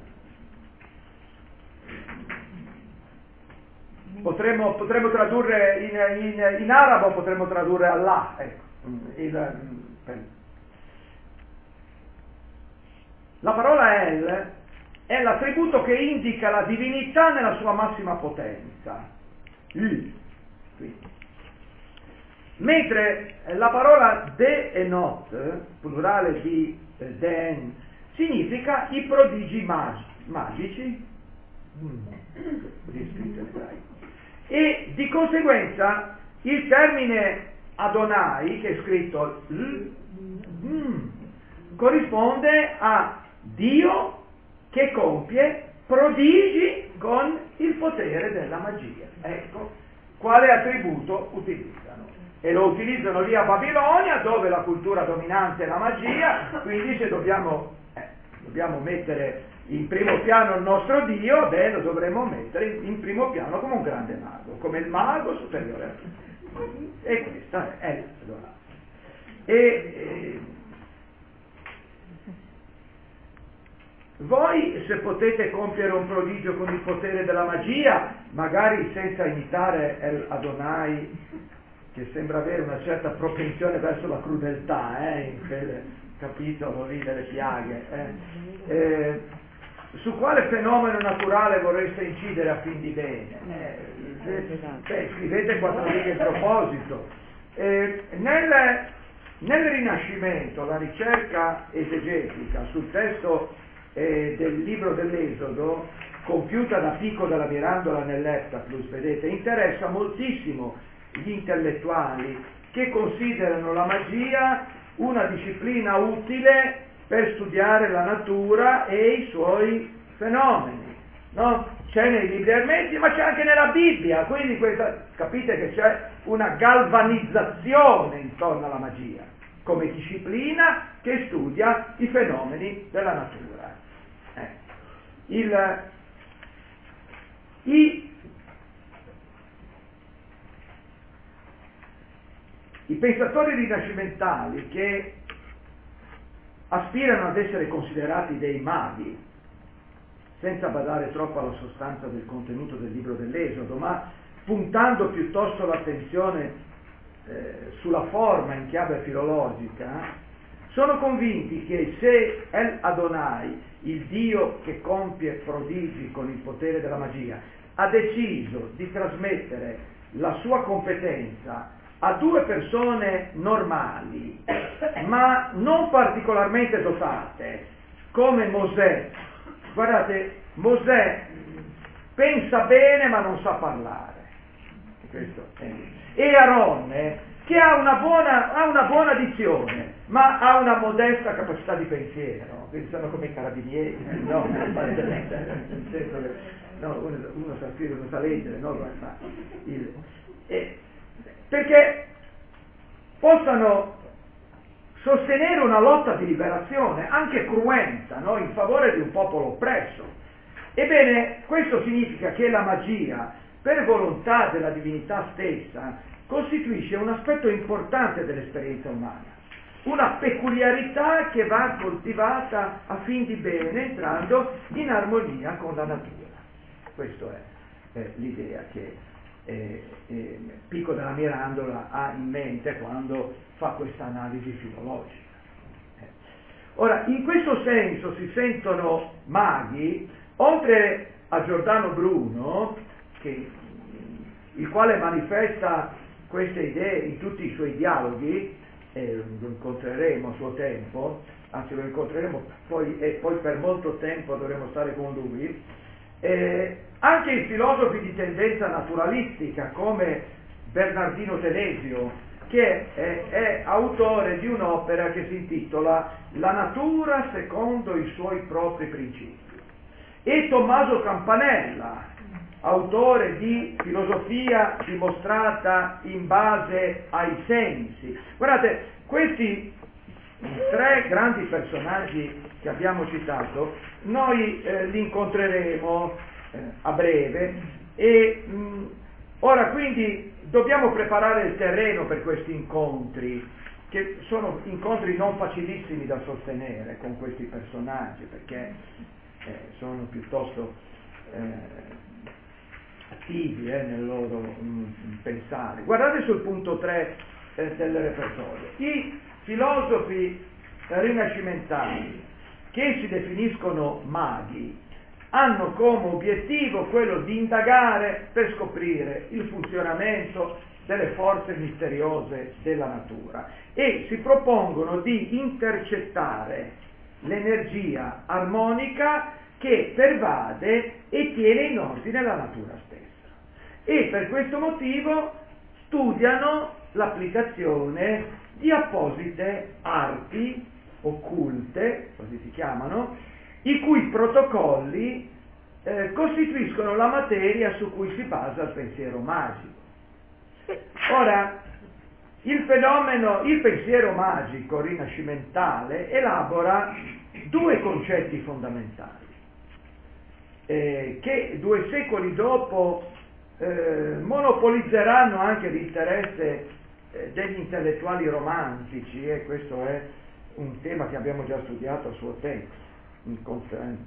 potremmo, potremmo tradurre in, in, in arabo, potremmo tradurre Allah, ecco. Il, la parola El è l'attributo che indica la divinità nella sua massima potenza, Il. Mentre la parola De Enot, plurale di Den, significa i prodigi mag- magici, e di conseguenza il termine Adonai, che è scritto l, mm, corrisponde a Dio che compie prodigi con il potere della magia. Ecco quale attributo utilizzano. E lo utilizzano lì a Babilonia, dove la cultura dominante è la magia, quindi se dobbiamo, eh, dobbiamo mettere in primo piano il nostro Dio, beh, lo dovremmo mettere in primo piano come un grande mago, come il mago superiore a tutti. E questa è l'Adonai. E eh, voi, se potete compiere un prodigio con il potere della magia, magari senza imitare El Adonai, che sembra avere una certa propensione verso la crudeltà, eh, in quel capitolo lì delle piaghe, eh, eh, su quale fenomeno naturale vorreste incidere a fin di bene? Eh, eh, beh, scrivete quattro righe in proposito. Eh, nel, nel Rinascimento la ricerca esegetica sul testo eh, del libro dell'Esodo, compiuta da Pico della Mirandola nell'Heptaklus, vedete, interessa moltissimo gli intellettuali che considerano la magia una disciplina utile per studiare la natura e i suoi fenomeni, no? C'è nei libri ermetici, ma c'è anche nella Bibbia, quindi questa, capite che c'è una galvanizzazione intorno alla magia, come disciplina che studia i fenomeni della natura. Eh. Il, i, I pensatori rinascimentali che aspirano ad essere considerati dei maghi, senza badare troppo alla sostanza del contenuto del libro dell'Esodo, ma puntando piuttosto l'attenzione eh, sulla forma in chiave filologica, sono convinti che se El Adonai, il Dio che compie prodigi con il potere della magia, ha deciso di trasmettere la sua competenza a due persone normali, ma non particolarmente dotate, come Mosè. Guardate, Mosè pensa bene ma non sa parlare. Questo è. E Aronne, che ha una buona, ha una buona dizione, ma ha una modesta capacità di pensiero. Quindi sono come i carabinieri, no? Nel senso che no, uno, uno sa scrivere, uno sa leggere, no? Ma il, eh, perché possano sostenere una lotta di liberazione, anche cruenta, no? In favore di un popolo oppresso. Ebbene, questo significa che la magia, per volontà della divinità stessa, costituisce un aspetto importante dell'esperienza umana, una peculiarità che va coltivata a fin di bene, entrando in armonia con la natura. Questa è eh, l'idea che eh, eh, Pico della Mirandola ha in mente quando fa questa analisi filologica. Eh. Ora, in questo senso si sentono maghi, oltre a Giordano Bruno, che, il quale manifesta queste idee in tutti i suoi dialoghi, eh, lo incontreremo a suo tempo, anzi lo incontreremo poi e poi per molto tempo dovremo stare con lui, eh, anche i filosofi di tendenza naturalistica come Bernardino Telesio, che è, è autore di un'opera che si intitola La natura secondo i suoi propri principi, e Tommaso Campanella, autore di filosofia dimostrata in base ai sensi. Guardate, questi tre grandi personaggi che abbiamo citato, noi eh, li incontreremo eh, a breve e mh, ora quindi dobbiamo preparare il terreno per questi incontri, che sono incontri non facilissimi da sostenere con questi personaggi, perché eh, sono piuttosto eh, attivi eh, nel loro mh, pensare. Guardate sul punto tre eh, del repertorio. I filosofi rinascimentali che si definiscono maghi hanno come obiettivo quello di indagare per scoprire il funzionamento delle forze misteriose della natura e si propongono di intercettare l'energia armonica che pervade e tiene in ordine la natura stessa. E per questo motivo studiano l'applicazione di apposite arti occulte, così si chiamano, i cui protocolli eh, costituiscono la materia su cui si basa il pensiero magico. Ora, il fenomeno, il pensiero magico rinascimentale elabora due concetti fondamentali, eh, che due secoli dopo eh, monopolizzeranno anche l'interesse eh, degli intellettuali romantici, e questo è un tema che abbiamo già studiato a suo tempo, in confer-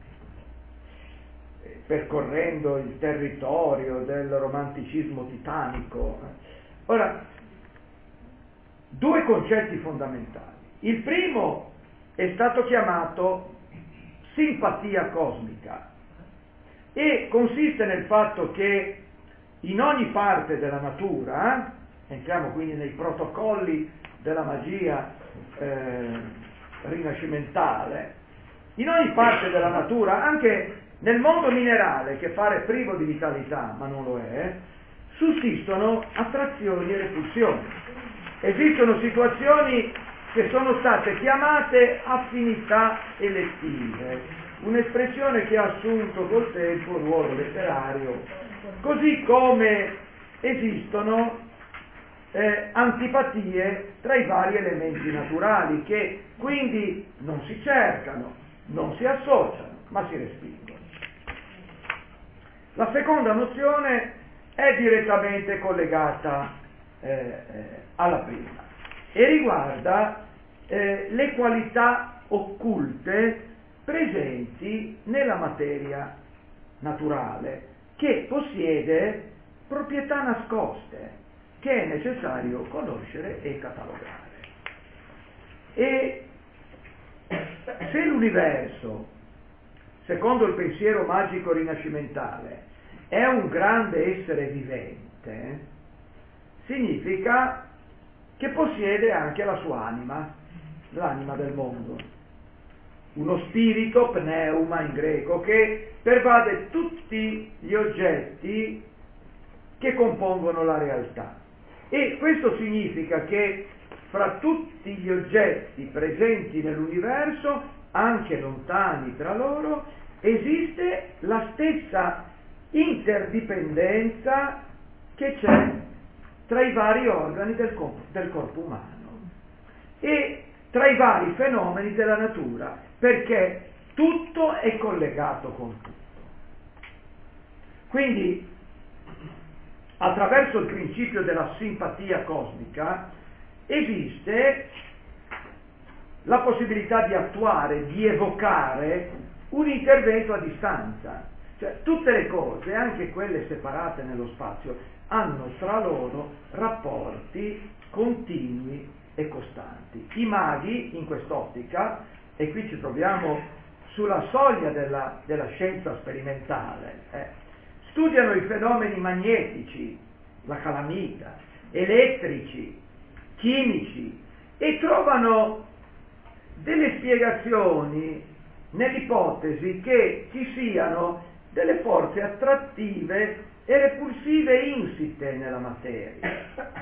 percorrendo il territorio del romanticismo titanico. Ora, due concetti fondamentali. Il primo è stato chiamato simpatia cosmica e consiste nel fatto che in ogni parte della natura entriamo quindi nei protocolli della magia eh, rinascimentale, in ogni parte della natura, anche nel mondo minerale, che pare privo di vitalità, ma non lo è, sussistono attrazioni e repulsioni. Esistono situazioni che sono state chiamate affinità elettive, un'espressione che ha assunto col tempo un ruolo letterario, così come esistono eh, antipatie tra i vari elementi naturali, che quindi non si cercano, non si associano, ma si respingono. La seconda nozione è direttamente collegata eh, eh, alla prima e riguarda eh, le qualità occulte presenti nella materia naturale, che possiede proprietà nascoste che è necessario conoscere e catalogare. E se l'universo, secondo il pensiero magico rinascimentale, è un grande essere vivente, significa che possiede anche la sua anima, l'anima del mondo, uno spirito, pneuma in greco, che pervade tutti gli oggetti che compongono la realtà. E questo significa che fra tutti gli oggetti presenti nell'universo, anche lontani tra loro, esiste la stessa interdipendenza che c'è tra i vari organi del corpo, del corpo umano e tra i vari fenomeni della natura, perché tutto è collegato con tutto. Quindi, attraverso il principio della simpatia cosmica, esiste la possibilità di attuare, di evocare un intervento a distanza. Cioè, tutte le cose, anche quelle separate nello spazio, hanno tra loro rapporti continui e costanti. I maghi, in quest'ottica, e qui ci troviamo sulla soglia della, della scienza sperimentale, eh, studiano i fenomeni magnetici, la calamita, elettrici, chimici, e trovano delle spiegazioni nell'ipotesi che ci siano delle forze attrattive e repulsive insite nella materia.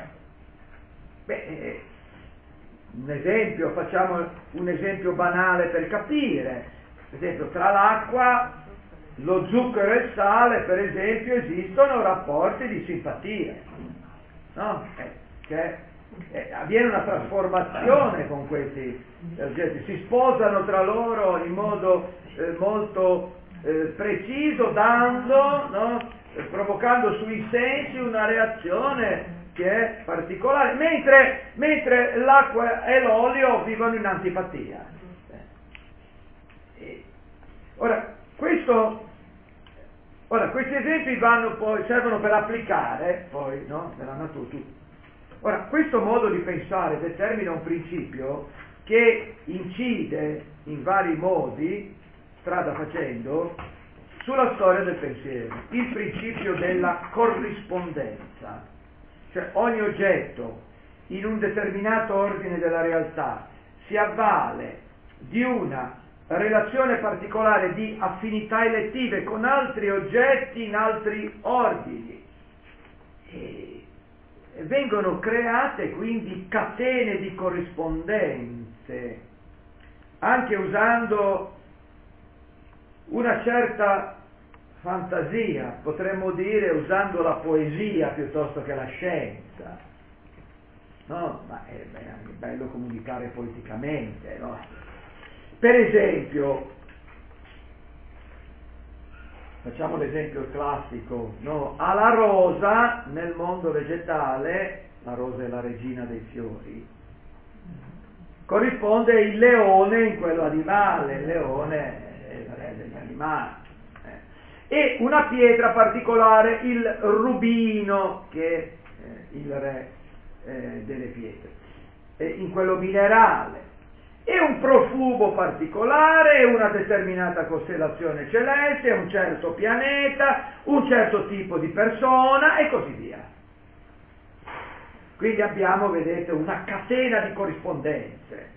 Beh, un esempio, facciamo un esempio banale per capire. Per esempio, tra l'acqua, lo zucchero e il sale, per esempio, esistono rapporti di simpatia, no? Eh, che, eh, avviene una trasformazione con questi oggetti, si sposano tra loro in modo eh, molto eh, preciso, dando, no? eh, provocando sui sensi una reazione che è particolare, mentre, mentre l'acqua e l'olio vivono in antipatia. Eh. Ora, questo, ora, questi esempi vanno poi, servono per applicare poi, no, nella natura. Ora, questo modo di pensare determina un principio che incide in vari modi, strada facendo, sulla storia del pensiero, il principio della corrispondenza. Cioè, ogni oggetto in un determinato ordine della realtà si avvale di una relazione particolare di affinità elettive con altri oggetti in altri ordini, e vengono create quindi catene di corrispondenze, anche usando una certa fantasia, potremmo dire usando la poesia piuttosto che la scienza, no? Ma è, è anche bello comunicare poeticamente, no? Per esempio, facciamo l'esempio classico, no? Alla rosa, nel mondo vegetale, la rosa è la regina dei fiori, corrisponde il leone in quello animale, il leone è il re degli animali. E una pietra particolare, il rubino, che è eh, il re eh, delle pietre, eh, in quello minerale, e un profumo particolare, una determinata costellazione celeste, un certo pianeta, un certo tipo di persona e così via. Quindi abbiamo, vedete, una catena di corrispondenze.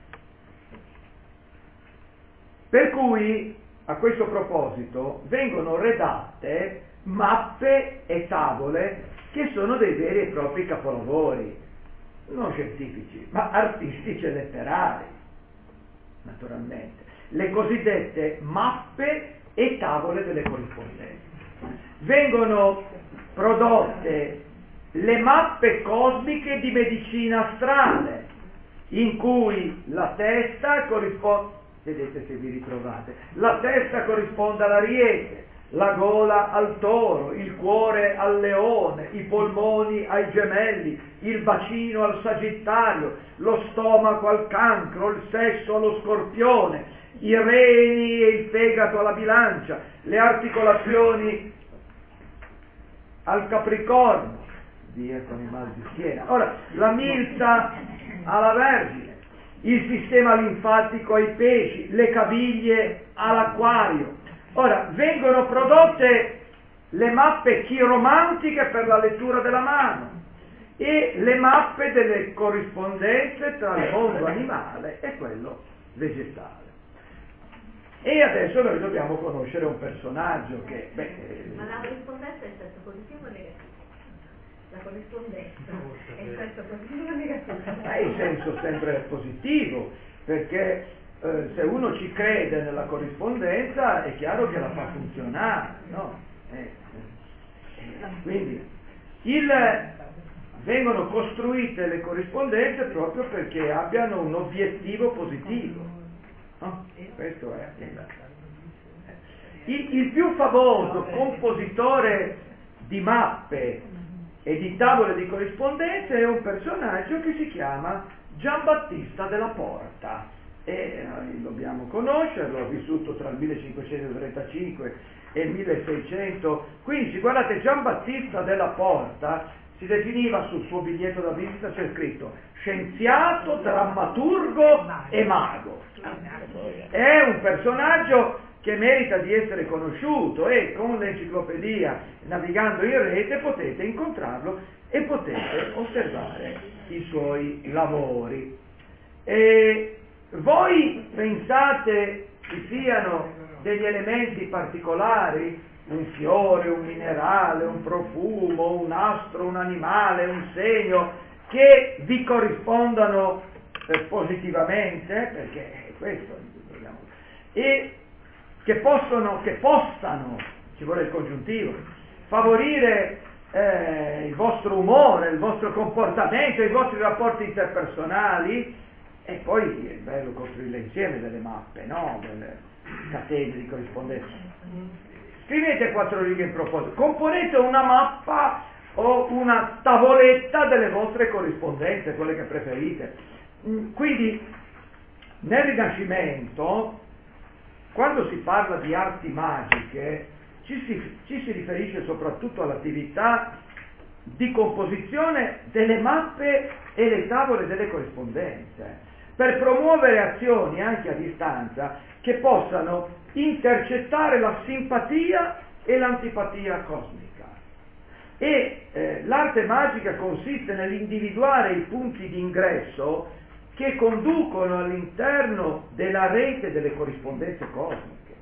Per cui, a questo proposito, vengono redatte mappe e tavole che sono dei veri e propri capolavori, non scientifici, ma artistici e letterari, naturalmente. Le cosiddette mappe e tavole delle corrispondenze. Vengono prodotte le mappe cosmiche di medicina astrale, in cui la testa corrisponde, vedete se vi ritrovate, la testa corrisponde all'ariete, la gola al toro, il cuore al leone, i polmoni ai gemelli, il bacino al sagittario, lo stomaco al cancro, il sesso allo scorpione, i reni e il fegato alla bilancia, le articolazioni al capricorno, via con i mal di schiena. Ora, la milza alla Vergine, il sistema linfatico ai pesci, le caviglie all'acquario. Ora, vengono prodotte le mappe chiromantiche per la lettura della mano e le mappe delle corrispondenze tra il mondo animale e quello vegetale. E adesso noi dobbiamo conoscere un personaggio che... Beh, Ma la corrispondenza è in senso positivo o negativo? La corrispondenza è in senso positivo o negativo? È in senso sempre positivo, perché eh, se uno ci crede nella corrispondenza è chiaro che la fa funzionare, no? Eh, eh, quindi il, vengono costruite le corrispondenze proprio perché abbiano un obiettivo positivo. No? Questo è il, il più famoso compositore di mappe e di tavole di corrispondenze è un personaggio che si chiama Giambattista della Porta e noi dobbiamo conoscerlo, ha vissuto tra il millecinquecentotrentacinque e il milleseicentoquindici. Guardate, Giambattista della Porta si definiva sul suo biglietto da visita, c'è scritto scienziato, drammaturgo e mago. È un personaggio che merita di essere conosciuto e con l'enciclopedia, navigando in rete, potete incontrarlo e potete osservare i suoi lavori. E voi pensate ci siano degli elementi particolari, un fiore, un minerale, un profumo, un astro, un animale, un segno, che vi corrispondano eh, positivamente, perché è questo, e che possono, che possano, ci vuole il congiuntivo, favorire eh, il vostro umore, il vostro comportamento, i vostri rapporti interpersonali, e poi è bello costruirle insieme delle mappe, no? Delle catene di corrispondenza. Scrivete quattro righe in proposito, componete una mappa o una tavoletta delle vostre corrispondenze, quelle che preferite. Quindi nel Rinascimento, quando si parla di arti magiche, ci si, ci si riferisce soprattutto all'attività di composizione delle mappe e le tavole delle corrispondenze, per promuovere azioni anche a distanza che possano intercettare la simpatia e l'antipatia cosmica. E eh, l'arte magica consiste nell'individuare i punti di ingresso che conducono all'interno della rete delle corrispondenze cosmiche.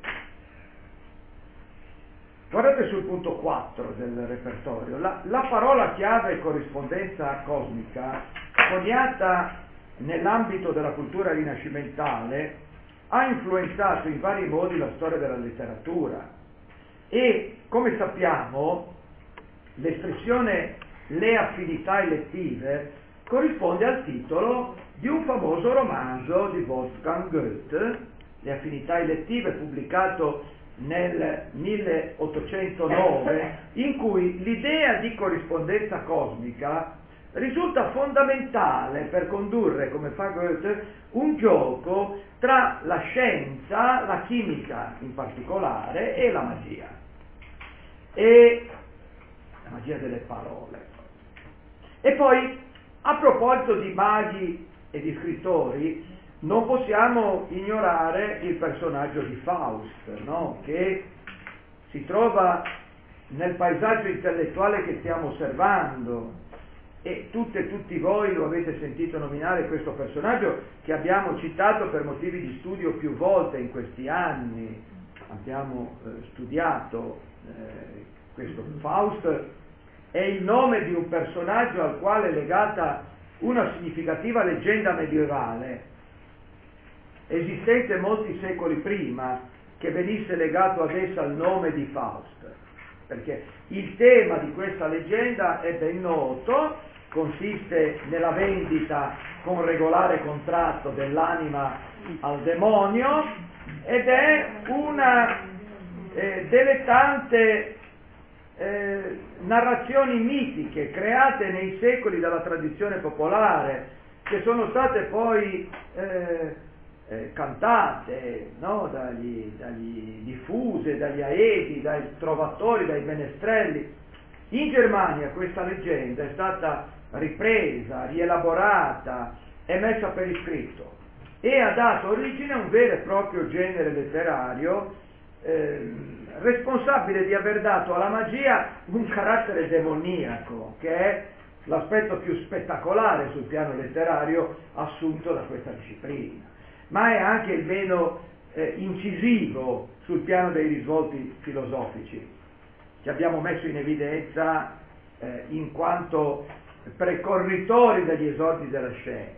Guardate sul punto quattro del repertorio, la, la parola chiave corrispondenza cosmica, coniata nell'ambito della cultura rinascimentale, ha influenzato in vari modi la storia della letteratura e, come sappiamo, l'espressione le affinità elettive corrisponde al titolo di un famoso romanzo di Wolfgang Goethe, Le affinità elettive, pubblicato nel milleottocentonove, in cui l'idea di corrispondenza cosmica risulta fondamentale per condurre, come fa Goethe, un gioco tra la scienza, la chimica in particolare, e la magia. E la magia delle parole. E poi, a proposito di maghi e di scrittori, non possiamo ignorare il personaggio di Faust, no? Che si trova nel paesaggio intellettuale che stiamo osservando e tutte e tutti voi lo avete sentito nominare questo personaggio che abbiamo citato per motivi di studio più volte in questi anni. Abbiamo eh, studiato eh, questo Faust, è il nome di un personaggio al quale è legata una significativa leggenda medievale, esistente molti secoli prima che venisse legato ad essa il nome di Faust, perché il tema di questa leggenda è ben noto, consiste nella vendita con regolare contratto dell'anima al demonio ed è una eh, delle tante eh, narrazioni mitiche create nei secoli dalla tradizione popolare che sono state poi eh, eh, cantate, no? dagli, dagli diffuse, dagli aedi, dai trovatori, dai menestrelli. In Germania questa leggenda è stata ripresa, rielaborata e messa per iscritto e ha dato origine a un vero e proprio genere letterario eh, responsabile di aver dato alla magia un carattere demoniaco, che è l'aspetto più spettacolare sul piano letterario assunto da questa disciplina, ma è anche il meno eh, incisivo sul piano dei risvolti filosofici che abbiamo messo in evidenza eh, in quanto precorritori degli esordi della scienza.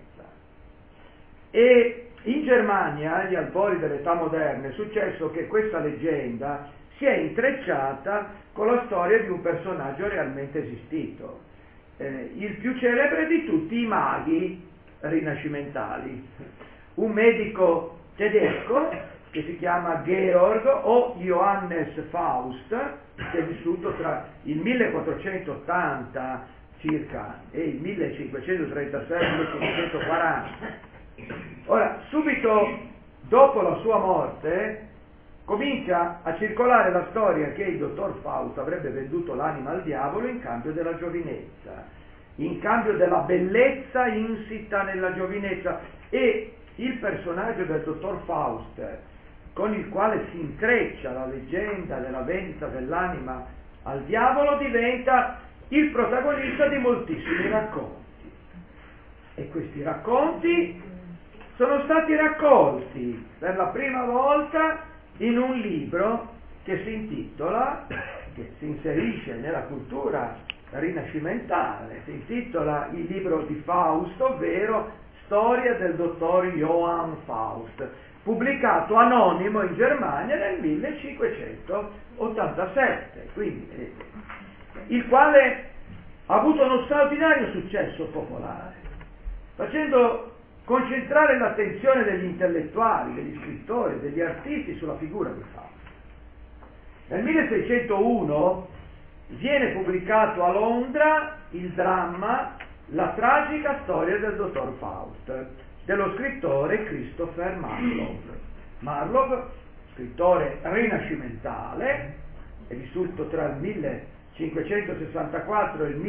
E in Germania, agli albori dell'età moderna, è successo che questa leggenda si è intrecciata con la storia di un personaggio realmente esistito, eh, il più celebre di tutti i maghi rinascimentali, un medico tedesco che si chiama Georg o Johannes Faust, che è vissuto tra il millequattrocentottanta circa e il millecinquecentotrentasei millecinquecentoquaranta. Ora, subito dopo la sua morte comincia a circolare la storia che il dottor Faust avrebbe venduto l'anima al diavolo in cambio della giovinezza, in cambio della bellezza insita nella giovinezza, e il personaggio del dottor Faust, con il quale si intreccia la leggenda della vendita dell'anima al diavolo, diventa il protagonista di moltissimi racconti. E questi racconti sono stati raccolti per la prima volta in un libro che si intitola, che si inserisce nella cultura rinascimentale, si intitola il libro di Faust, ovvero Storia del dottor Johann Faust, pubblicato anonimo in Germania nel millecinquecentottantasette, quindi, eh, il quale ha avuto uno straordinario successo popolare, facendo concentrare l'attenzione degli intellettuali, degli scrittori, degli artisti sulla figura di Faust. Nel milleseicentouno viene pubblicato a Londra il dramma La tragica storia del dottor Faust, dello scrittore Christopher Marlowe. Marlowe, scrittore rinascimentale, è vissuto tra il millecinquecentosessantaquattro e il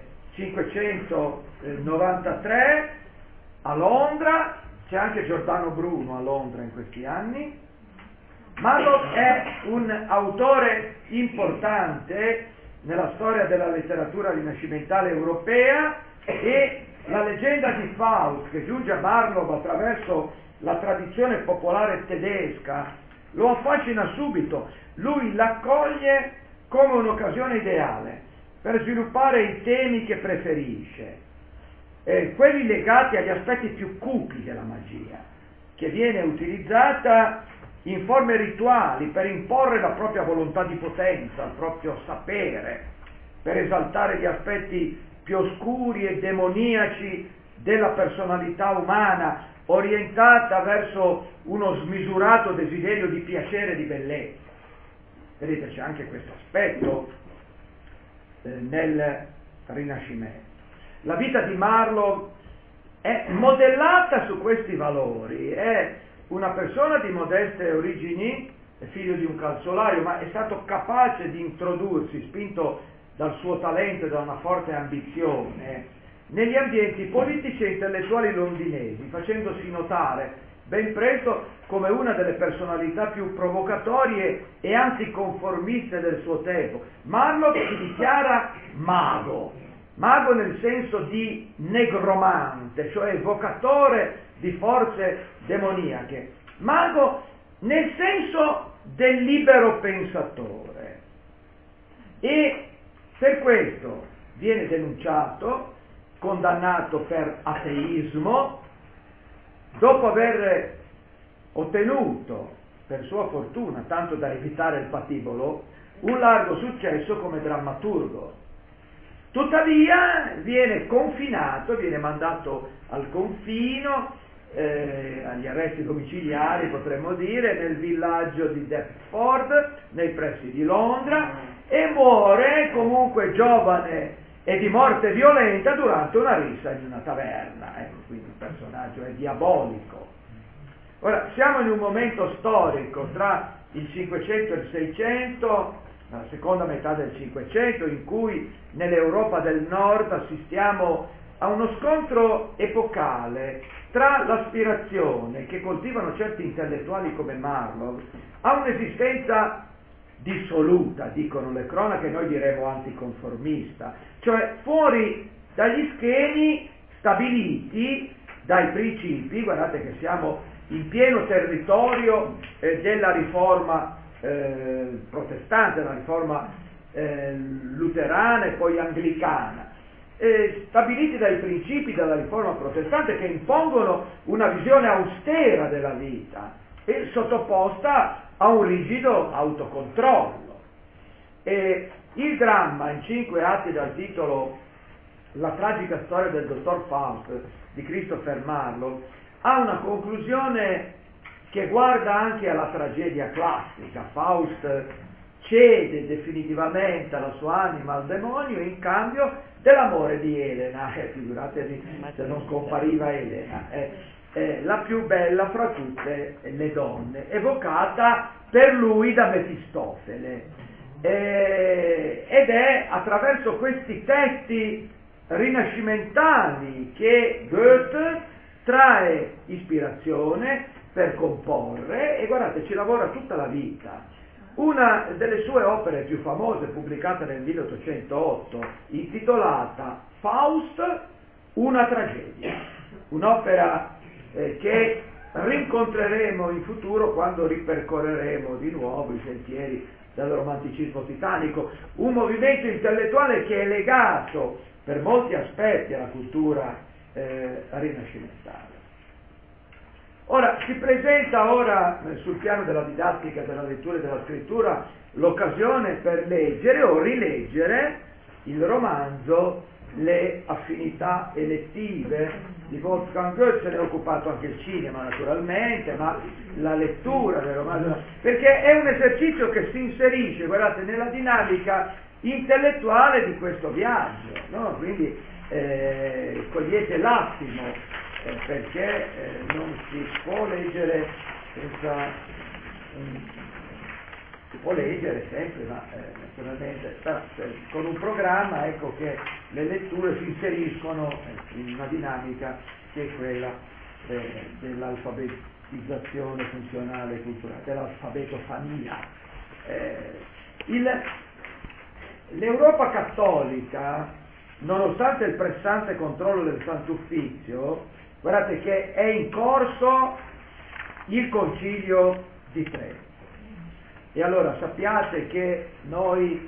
millecinquecentonovantatré a Londra. C'è anche Giordano Bruno a Londra in questi anni. Marlowe è un autore importante nella storia della letteratura rinascimentale europea, e la leggenda di Faust che giunge a Marlowe attraverso la tradizione popolare tedesca lo affascina subito. Lui l'accoglie come un'occasione ideale per sviluppare i temi che preferisce, eh, quelli legati agli aspetti più cupi della magia, che viene utilizzata in forme rituali per imporre la propria volontà di potenza, il proprio sapere, per esaltare gli aspetti più oscuri e demoniaci della personalità umana, orientata verso uno smisurato desiderio di piacere e di bellezza. Vedete, c'è anche questo aspetto eh, nel Rinascimento. La vita di Marlowe è modellata su questi valori, è una persona di modeste origini, è figlio di un calzolaio, ma è stato capace di introdursi, spinto dal suo talento e da una forte ambizione, negli ambienti politici e intellettuali londinesi, facendosi notare ben presto come una delle personalità più provocatorie e anticonformiste del suo tempo. Marlowe si dichiara mago, mago nel senso di negromante, cioè evocatore di forze demoniache, mago nel senso del libero pensatore. E per questo viene denunciato, condannato per ateismo, dopo aver ottenuto, per sua fortuna, tanto da evitare il patibolo, un largo successo come drammaturgo. Tuttavia viene confinato, viene mandato al confino, eh, agli arresti domiciliari potremmo dire, nel villaggio di Deptford, nei pressi di Londra, e muore comunque giovane e di morte violenta durante una rissa in una taverna. Ecco, quindi il personaggio è diabolico. Ora, siamo in un momento storico tra il Cinquecento e il Seicento, la seconda metà del Cinquecento, in cui nell'Europa del Nord assistiamo a uno scontro epocale tra l'aspirazione che coltivano certi intellettuali come Marlowe a un'esistenza dissoluta, dicono le cronache, noi diremo anticonformista, cioè fuori dagli schemi stabiliti dai principi. Guardate che siamo in pieno territorio eh, della riforma eh, protestante, la riforma eh, luterana e poi anglicana, eh, stabiliti dai principi della riforma protestante che impongono una visione austera della vita e sottoposta a un rigido autocontrollo. E il dramma, in cinque atti dal titolo La tragica storia del dottor Faust di Christopher Marlowe, ha una conclusione che guarda anche alla tragedia classica. Faust cede definitivamente la sua anima al demonio in cambio dell'amore di Elena, eh, figuratevi se non compariva Elena, eh, eh, la più bella fra tutte le donne, evocata per lui da Mefistofele, eh, ed è attraverso questi testi rinascimentali che Goethe trae ispirazione per comporre, e guardate, ci lavora tutta la vita. Una delle sue opere più famose, pubblicata nel milleottocentootto, intitolata Faust, una tragedia, un'opera eh, che rincontreremo in futuro quando ripercorreremo di nuovo i sentieri del romanticismo titanico, un movimento intellettuale che è legato per molti aspetti alla cultura eh, rinascimentale. Ora, si presenta ora eh, sul piano della didattica, della lettura e della scrittura l'occasione per leggere o rileggere il romanzo Le affinità elettive di Wolfgang Goethe. Se ne è occupato anche il cinema naturalmente, ma la lettura del romanzo, perché è un esercizio che si inserisce, guardate, nella dinamica intellettuale di questo viaggio, no? Quindi eh, cogliete l'attimo, eh, perché eh, non si può leggere senza um, si può leggere sempre, ma eh, naturalmente però, eh, con un programma, ecco che le letture si inseriscono eh, in una dinamica che è quella eh, dell'alfabetizzazione funzionale culturale, dell'alfabetofania. Eh, il, L'Europa cattolica, nonostante il pressante controllo del Sant'Uffizio, guardate che è in corso il Concilio di Trento. E allora sappiate che noi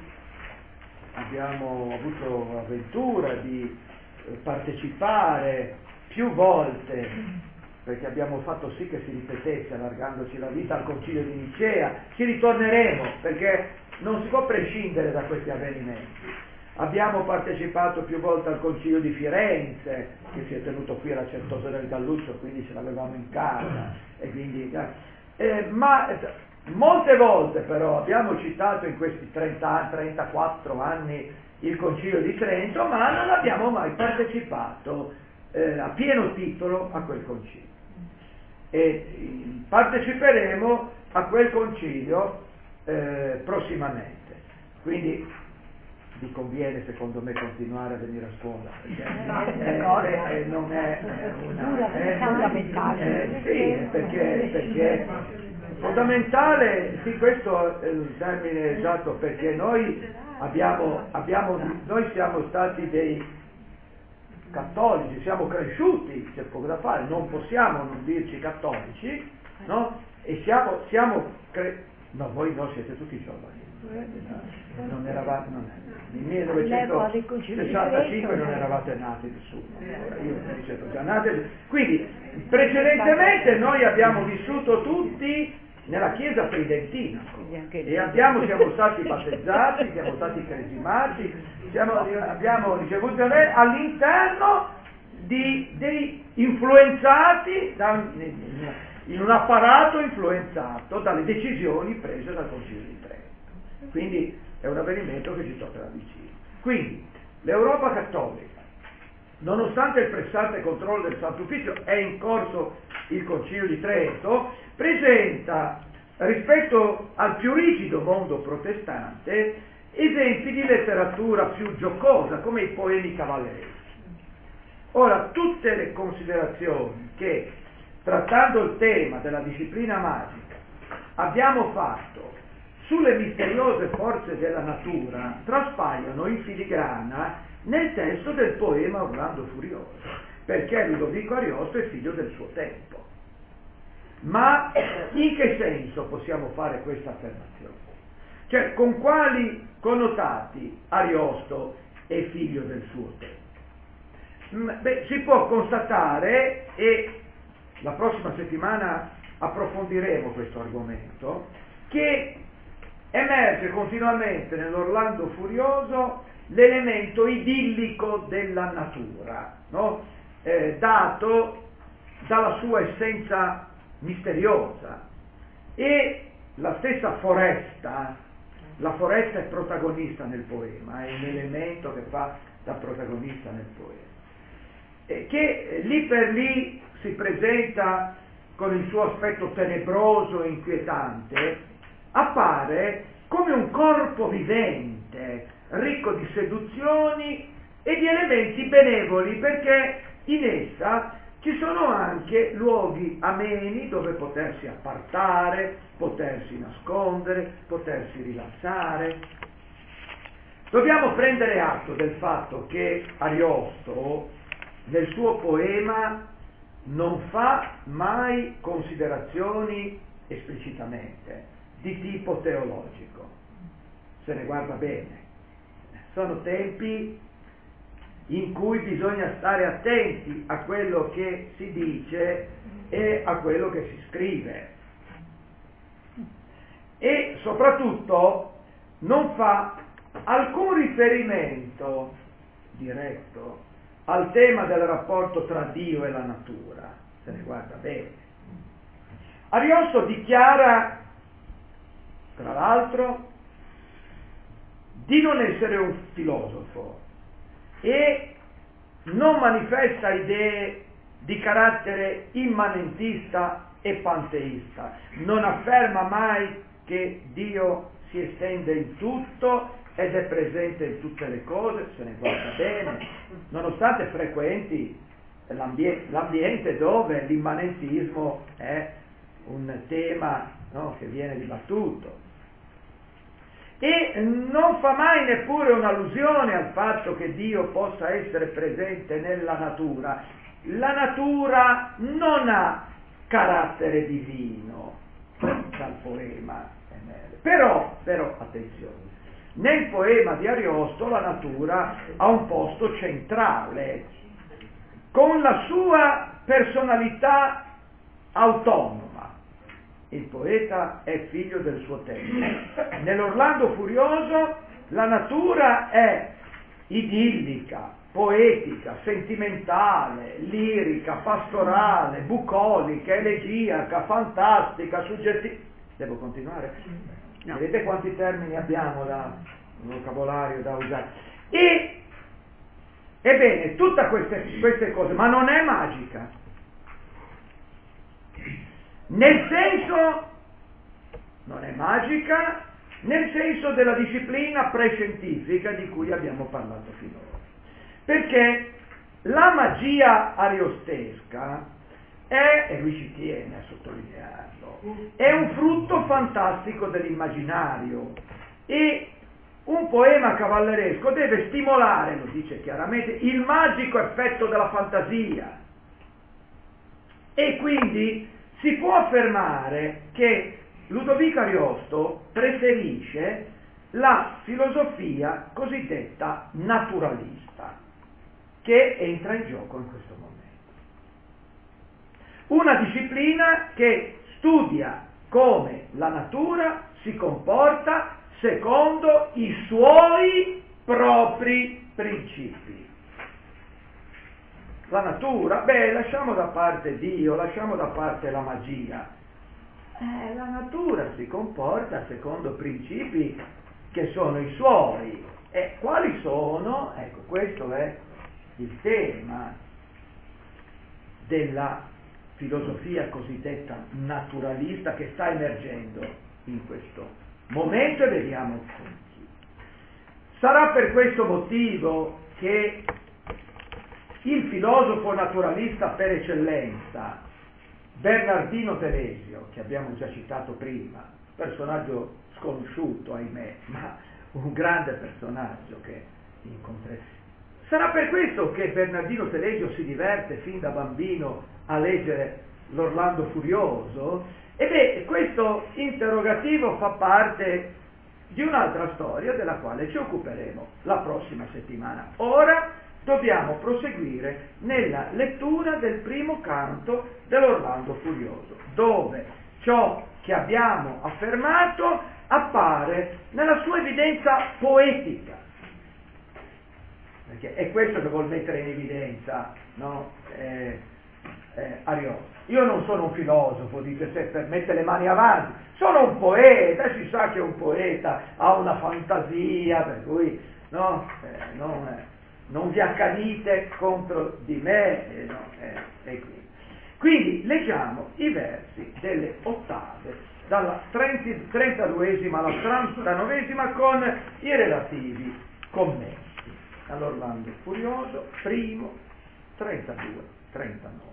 abbiamo avuto l'avventura di partecipare più volte, perché abbiamo fatto sì che si ripetesse, allargandoci la vita, al Concilio di Nicea. Ci ritorneremo, perché non si può prescindere da questi avvenimenti. Abbiamo partecipato più volte al Concilio di Firenze, che si è tenuto qui alla Certosa del Galluccio, quindi ce l'avevamo in casa, e quindi, eh, ma molte volte però abbiamo citato in questi trenta, trentaquattro anni il Concilio di Trento, ma non abbiamo mai partecipato eh, a pieno titolo a quel concilio. E eh, parteciperemo a quel concilio eh, prossimamente. Quindi vi conviene secondo me continuare a venire a scuola, perché eh, eh, non è una eh, fondamentale, eh, sì, perché, perché fondamentale, sì, questo è il termine esatto, perché noi abbiamo, abbiamo noi siamo stati dei cattolici, siamo cresciuti, c'è poco da fare, non possiamo non dirci cattolici, no? E siamo, siamo cre- no, voi no, siete tutti giovani, non eravate, non è. Nel millenovecentosessantacinque non eravate nati nessuno, allora io mi sono già nati, quindi precedentemente noi abbiamo vissuto tutti nella chiesa tridentina e abbiamo, siamo stati battezzati, siamo stati cresimati, siamo, abbiamo ricevuto all'interno di, dei influenzati da, in un apparato influenzato dalle decisioni prese dal Concilio di Trento, quindi è un avvenimento che ci tocca da vicino. Quindi l'Europa cattolica, nonostante il pressante controllo del Santo Ufficio, è in corso il Concilio di Trento, presenta rispetto al più rigido mondo protestante esempi di letteratura più giocosa, come i poemi cavalleschi. Ora, tutte le considerazioni che, trattando il tema della disciplina magica, abbiamo fatto sulle misteriose forze della natura traspaiono in filigrana nel testo del poema Orlando Furioso, perché Ludovico Ariosto è figlio del suo tempo. Ma in che senso possiamo fare questa affermazione? Cioè, con quali connotati Ariosto è figlio del suo tempo? Beh, si può constatare, e la prossima settimana approfondiremo questo argomento, che emerge continuamente nell'Orlando Furioso l'elemento idillico della natura, no? eh, dato dalla sua essenza misteriosa, e la stessa foresta, la foresta è protagonista nel poema, è un elemento che fa da protagonista nel poema, e che lì per lì si presenta con il suo aspetto tenebroso e inquietante, appare come un corpo vivente, ricco di seduzioni e di elementi benevoli, perché in essa ci sono anche luoghi ameni dove potersi appartare, potersi nascondere, potersi rilassare. Dobbiamo prendere atto del fatto che Ariosto nel suo poema non fa mai considerazioni esplicitamente di tipo teologico, se ne guarda bene. Sono tempi in cui bisogna stare attenti a quello che si dice e a quello che si scrive, e soprattutto non fa alcun riferimento diretto al tema del rapporto tra Dio e la natura, se ne guarda bene. Ariosto dichiara, tra l'altro, di non essere un filosofo e non manifesta idee di carattere immanentista e panteista, non afferma mai che Dio si estende in tutto ed è presente in tutte le cose, se ne guarda bene, nonostante frequenti l'ambie- l'ambiente dove l'immanentismo è un tema, no, che viene dibattuto. E non fa mai neppure un'allusione al fatto che Dio possa essere presente nella natura. La natura non ha carattere divino dal poema, però, però attenzione, nel poema di Ariosto la natura ha un posto centrale, con la sua personalità autonoma. Il poeta è figlio del suo tempo. Nell'Orlando Furioso la natura è idillica, poetica, sentimentale, lirica, pastorale, bucolica, elegiaca, fantastica, suggestiva. Devo continuare? No. Vedete quanti termini abbiamo da un vocabolario da usare. E ebbene, tutte queste, queste cose, ma non è magica. Nel senso, non è magica, nel senso della disciplina prescientifica di cui abbiamo parlato finora. Perché la magia ariostesca è, e lui ci tiene a sottolinearlo, è un frutto fantastico dell'immaginario e un poema cavalleresco deve stimolare, lo dice chiaramente, il magico effetto della fantasia. E quindi si può affermare che Ludovico Ariosto preferisce la filosofia cosiddetta naturalista, che entra in gioco in questo momento. Una disciplina che studia come la natura si comporta secondo i suoi propri principi. La natura, beh, lasciamo da parte Dio, lasciamo da parte la magia. Eh, la natura si comporta secondo principi che sono i suoi. E quali sono? Ecco, questo è il tema della filosofia cosiddetta naturalista che sta emergendo in questo momento, e vediamo punti. Sarà per questo motivo che il filosofo naturalista per eccellenza, Bernardino Telesio, che abbiamo già citato prima, personaggio sconosciuto, ahimè, ma un grande personaggio che incontreremo. Sarà per questo che Bernardino Telesio si diverte fin da bambino a leggere l'Orlando Furioso? E beh, questo interrogativo fa parte di un'altra storia della quale ci occuperemo la prossima settimana. Ora dobbiamo proseguire nella lettura del primo canto dell'Orlando Furioso, dove ciò che abbiamo affermato appare nella sua evidenza poetica. Perché è questo che vuol mettere in evidenza, no? eh, eh, Ariosto. Io non sono un filosofo, dite se per mettere le mani avanti, sono un poeta, e si sa che un poeta ha una fantasia, per cui no, eh, non, eh, non vi accanite contro di me. Eh, no, eh, e quindi. quindi leggiamo i versi delle ottave, dalla trentaduesima alla trentanovesima, con i relativi commenti. All'Orlando Furioso, primo, trentadue, trentanove.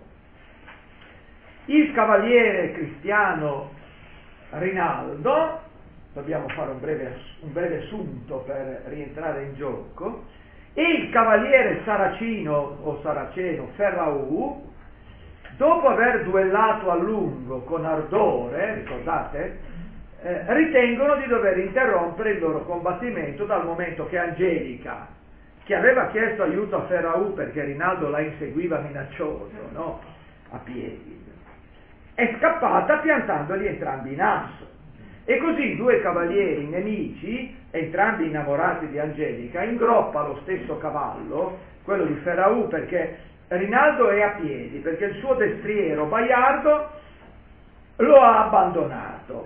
Il cavaliere cristiano Rinaldo, dobbiamo fare un breve, un breve assunto per rientrare in gioco, e il cavaliere saracino o saraceno Ferraù, dopo aver duellato a lungo con ardore, ricordate, eh, ritengono di dover interrompere il loro combattimento, dal momento che Angelica, che aveva chiesto aiuto a Ferraù perché Rinaldo la inseguiva minaccioso, no? A piedi, è scappata piantandoli entrambi in asso. E così i due cavalieri nemici, entrambi innamorati di Angelica, ingroppa lo stesso cavallo, quello di Ferraù, perché Rinaldo è a piedi, perché il suo destriero Baiardo lo ha abbandonato.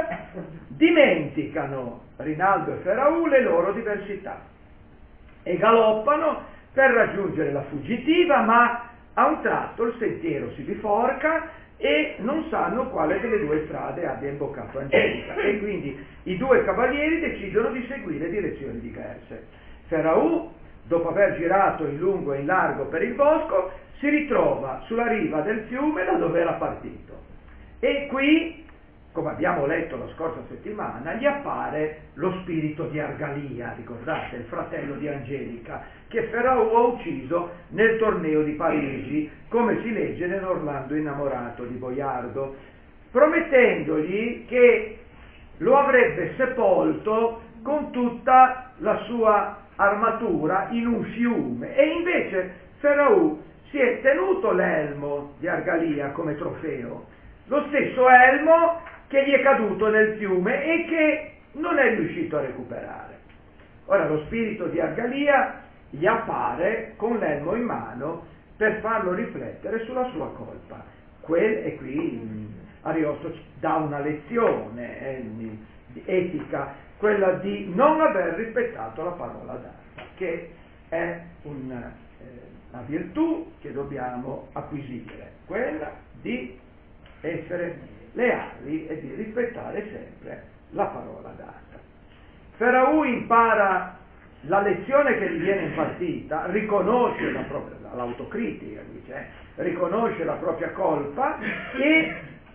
Dimenticano Rinaldo e Ferraù le loro diversità e galoppano per raggiungere la fuggitiva, ma a un tratto il sentiero si biforca e non sanno quale delle due strade abbia imboccato Angelica, e quindi i due cavalieri decidono di seguire direzioni diverse. Ferraù, dopo aver girato in lungo e in largo per il bosco, si ritrova sulla riva del fiume da dove era partito, e qui, come abbiamo letto la scorsa settimana, gli appare lo spirito di Argalia, ricordate, il fratello di Angelica, che Ferraù ha ucciso nel torneo di Parigi, come si legge nell'Orlando innamorato di Boiardo, promettendogli che lo avrebbe sepolto con tutta la sua armatura in un fiume, e invece Ferraù si è tenuto l'elmo di Argalia come trofeo, lo stesso elmo che gli è caduto nel fiume e che non è riuscito a recuperare. Ora lo spirito di Argalia gli appare con l'elmo in mano per farlo riflettere sulla sua colpa. Quel, e qui Ariosto dà una lezione eh, di, di etica, quella di non aver rispettato la parola data, che è un, eh, una virtù che dobbiamo acquisire, quella di essere leali e di rispettare sempre la parola data. Ferraù impara la lezione che gli viene impartita, riconosce la propria, l'autocritica, dice, eh, riconosce la propria colpa e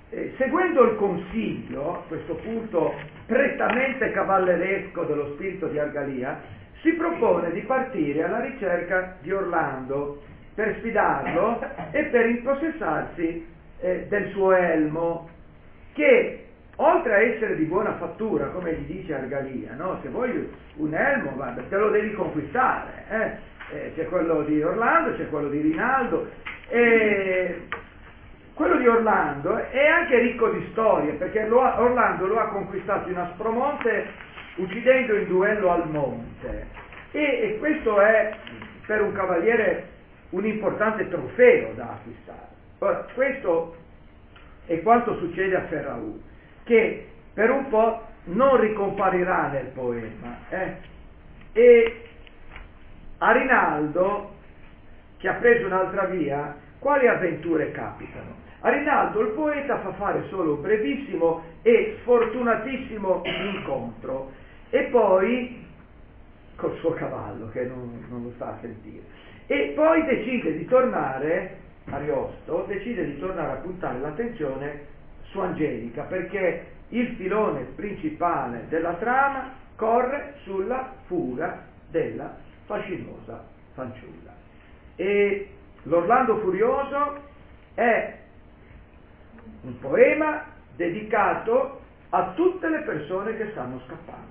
eh, seguendo il consiglio, a questo punto prettamente cavalleresco dello spirito di Argalia, si propone di partire alla ricerca di Orlando per sfidarlo e per impossessarsi eh, del suo elmo, che oltre a essere di buona fattura, come gli dice Argalia, no? Se vuoi un elmo, guarda, te lo devi conquistare, eh? Eh, c'è quello di Orlando, c'è quello di Rinaldo, e quello di Orlando è anche ricco di storie, perché lo ha, Orlando lo ha conquistato in Aspromonte uccidendo in duello al monte, e, e questo è per un cavaliere un importante trofeo da acquistare. Ora, questo è quanto succede a Ferraù, che per un po' non ricomparirà nel poema, eh? E a Rinaldo, che ha preso un'altra via, quali avventure capitano? A Rinaldo il poeta fa fare solo un brevissimo e sfortunatissimo incontro, e poi col suo cavallo, che non, non lo sta a sentire, e poi decide di tornare, Ariosto decide di tornare a puntare l'attenzione su Angelica, perché il filone principale della trama corre sulla fuga della fascinosa fanciulla. E l'Orlando Furioso è un poema dedicato a tutte le persone che stanno scappando,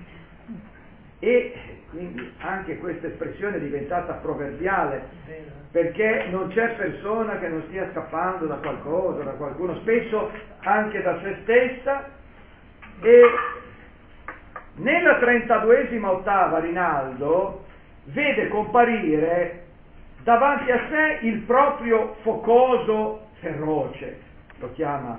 e quindi anche questa espressione è diventata proverbiale, perché non c'è persona che non stia scappando da qualcosa, da qualcuno, spesso anche da se stessa. E nella trentaduesima ottava Rinaldo vede comparire davanti a sé il proprio focoso feroce, lo chiama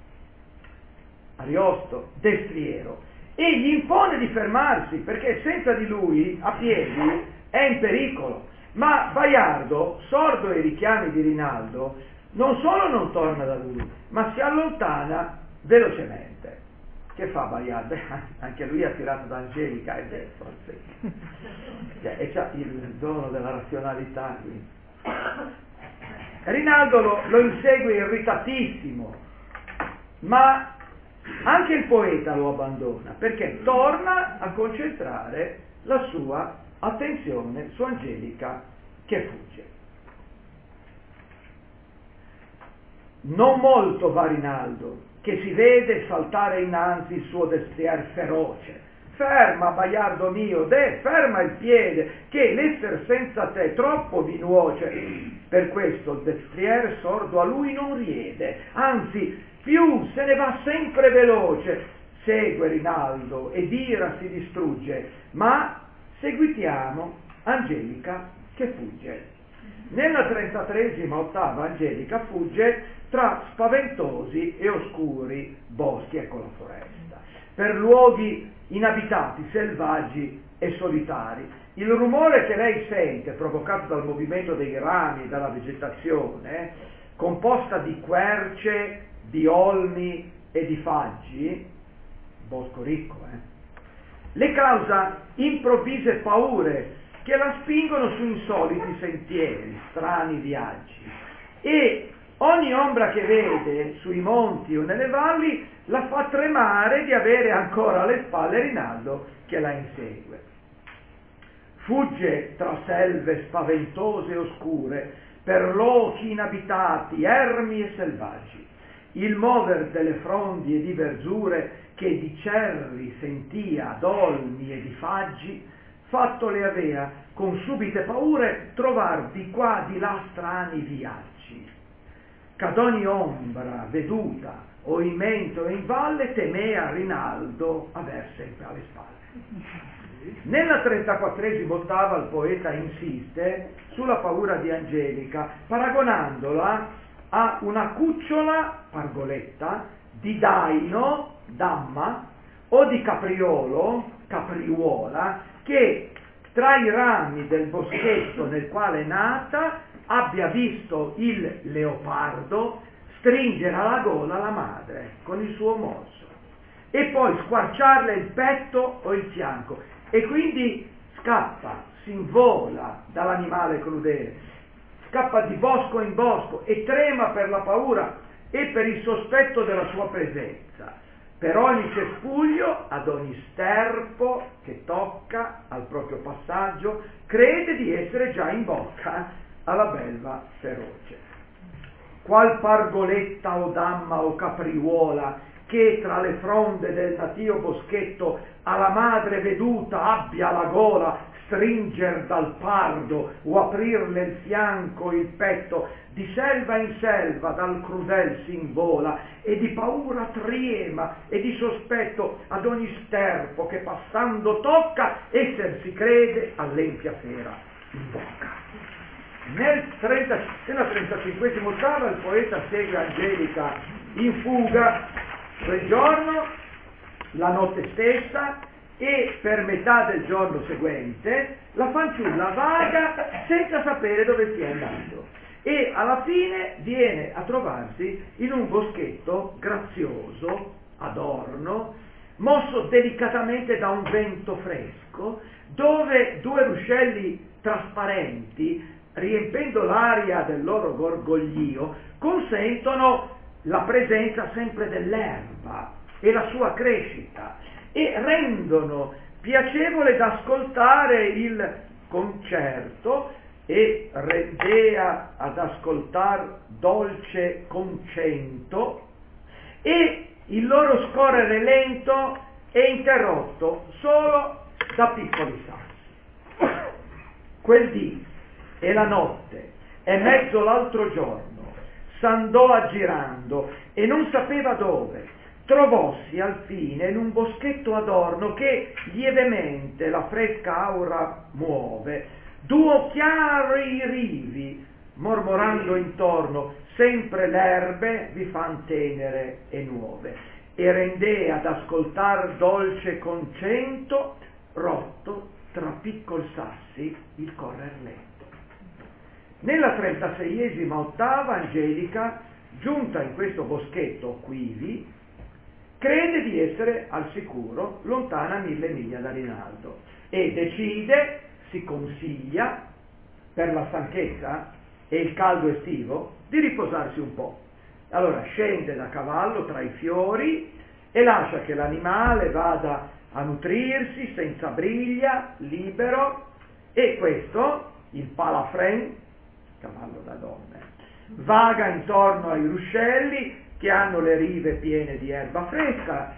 Ariosto destriero, e gli impone di fermarsi, perché senza di lui a piedi è in pericolo. Ma Baiardo, sordo ai richiami di Rinaldo, non solo non torna da lui, ma si allontana velocemente. Che fa Baiardo? Anche lui è attirato da Angelica, ed è forse, cioè, e c'ha il dono della razionalità. Quindi. Rinaldo lo, lo insegue irritatissimo, ma anche il poeta lo abbandona, perché torna a concentrare la sua attenzione su Angelica che fugge. Non molto va Rinaldo, che si vede saltare innanzi il suo destrier feroce. Ferma, Baiardo mio, de, ferma il piede, che l'esser senza te troppo vi nuoce. Per questo il destrier sordo a lui non riede, anzi più se ne va sempre veloce. Segue Rinaldo ed ira si distrugge, ma seguitiamo Angelica che fugge. Nella trentatreesima ottava Angelica fugge tra spaventosi e oscuri boschi, ecco la foresta, per luoghi inabitati, selvaggi e solitari. Il rumore che lei sente, provocato dal movimento dei rami e dalla vegetazione, composta di querce, di olmi e di faggi, bosco ricco, eh, le causa improvvise paure che la spingono su insoliti sentieri, strani viaggi, e ogni ombra che vede sui monti o nelle valli la fa tremare di avere ancora alle spalle Rinaldo che la insegue. Fugge tra selve spaventose e oscure, per lochi inabitati, ermi e selvaggi. Il mover delle frondi e di verzure che di cerri sentia, dolmi e di faggi, fatto le avea con subite paure trovar di qua di là strani viaggi. C'ad ogni ombra veduta o in mento o in valle temea Rinaldo aver sempre alle spalle. Nella trentaquattresima ottava il poeta insiste sulla paura di Angelica, paragonandola a una cucciola, pargoletta, di daino, damma, o di capriolo, capriuola, che tra i rami del boschetto nel quale è nata abbia visto il leopardo stringere alla gola la madre con il suo morso e poi squarciarle il petto o il fianco, e quindi scappa, si invola dall'animale crudele, scappa di bosco in bosco e trema per la paura e per il sospetto della sua presenza. Per ogni cespuglio, ad ogni sterpo che tocca al proprio passaggio, crede di essere già in bocca alla belva feroce. Qual pargoletta o damma o capriuola che tra le fronde del natio boschetto alla madre veduta abbia la gola stringer dal pardo o aprirle il fianco, il petto, di selva in selva dal crudel s'invola e di paura triema e di sospetto ad ogni sterpo che passando tocca esser si crede all'empia fera in bocca. Nel trenta, nella trentacinquesima ottava il poeta segue Angelica in fuga quel giorno, la notte stessa, e per metà del giorno seguente la fanciulla vaga senza sapere dove stia andando e alla fine viene a trovarsi in un boschetto grazioso, adorno, mosso delicatamente da un vento fresco, dove due ruscelli trasparenti, riempendo l'aria del loro gorgoglio, consentono la presenza sempre dell'erba e la sua crescita e rendono piacevole d'ascoltare il concerto e rendea ad ascoltar dolce concento e il loro scorrere lento è interrotto solo da piccoli sassi. Quel dì e la notte e mezzo l'altro giorno s'andò aggirando e non sapeva dove. Trovossi al fine in un boschetto adorno che lievemente la fresca aura muove, duo chiari rivi, mormorando intorno, sempre l'erbe vi fan tenere e nuove, e rendea ad ascoltar dolce concento, rotto tra piccol sassi il correr lento. Nella trentaseiesima ottava Angelica, giunta in questo boschetto quivi, crede di essere al sicuro lontana mille miglia da Rinaldo e decide, si consiglia, per la stanchezza e il caldo estivo, di riposarsi un po'. Allora scende da cavallo tra i fiori e lascia che l'animale vada a nutrirsi senza briglia, libero, e questo, il palafren, cavallo da donne, vaga intorno ai ruscelli che hanno le rive piene di erba fresca,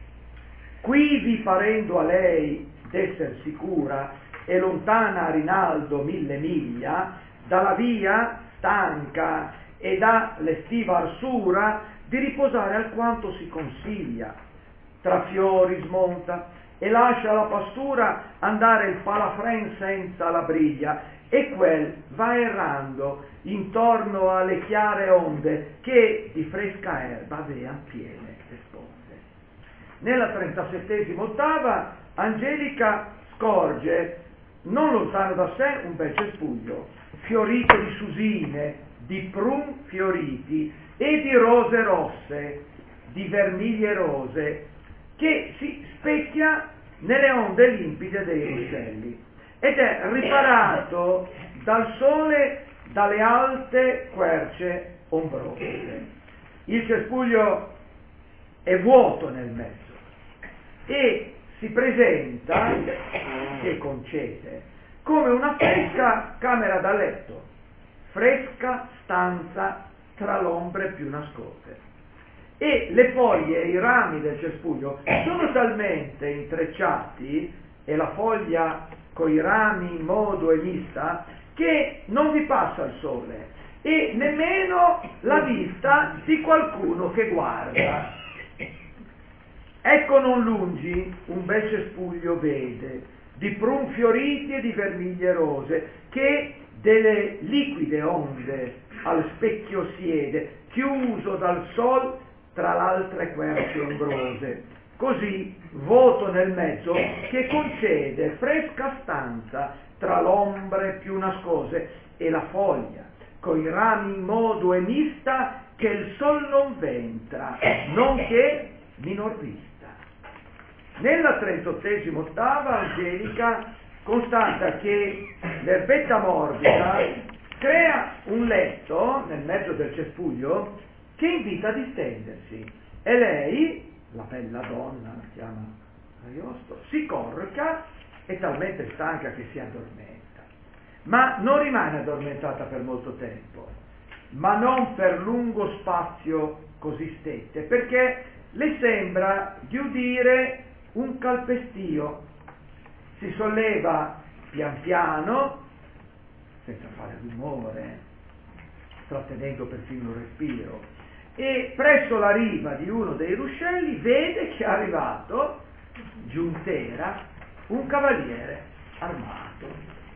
quivi parendo a lei d'esser sicura e lontana a Rinaldo mille miglia, dalla via stanca e da l'estiva arsura di riposare alquanto si consiglia. Tra fiori smonta e lascia la pastura andare il palafren senza la briglia, e quel va errando intorno alle chiare onde che di fresca erba avean piene le sponde. Nella trentasettesima ottava Angelica scorge non lontano da sé un bel cespuglio fiorito di susine, di prun fioriti e di rose rosse, di vermiglie rose, che si specchia nelle onde limpide dei ruscelli ed è riparato dal sole dalle alte querce ombrose. Il cespuglio è vuoto nel mezzo e si presenta, se concede, come una fresca camera da letto, fresca stanza tra l'ombre più nascoste. E le foglie e i rami del cespuglio sono talmente intrecciati, e la foglia coi rami in modo e mista, che non vi passa il sole e nemmeno la vista di qualcuno che guarda. Ecco non lungi un bel cespuglio vede, di prun fioriti e di vermiglie rose, che delle liquide onde al specchio siede, chiuso dal sol tra l'altre querce ombrose, così vuoto nel mezzo che concede fresca stanza tra l'ombre più nascose, e la foglia coi rami in modo e mista che il sol non ventra, nonché minor vista. Nella trentottesima ottava Angelica constata che l'erbetta morbida crea un letto nel mezzo del cespuglio che invita a distendersi. E lei, la bella donna, la chiama Ariosto, si corca, è talmente stanca che si addormenta. Ma non rimane addormentata per molto tempo, ma non per lungo spazio così stette, perché le sembra di udire un calpestio. Si solleva pian piano, senza fare rumore, trattenendo perfino il respiro, e presso la riva di uno dei ruscelli vede che è arrivato, giunt'era, un cavaliere armato.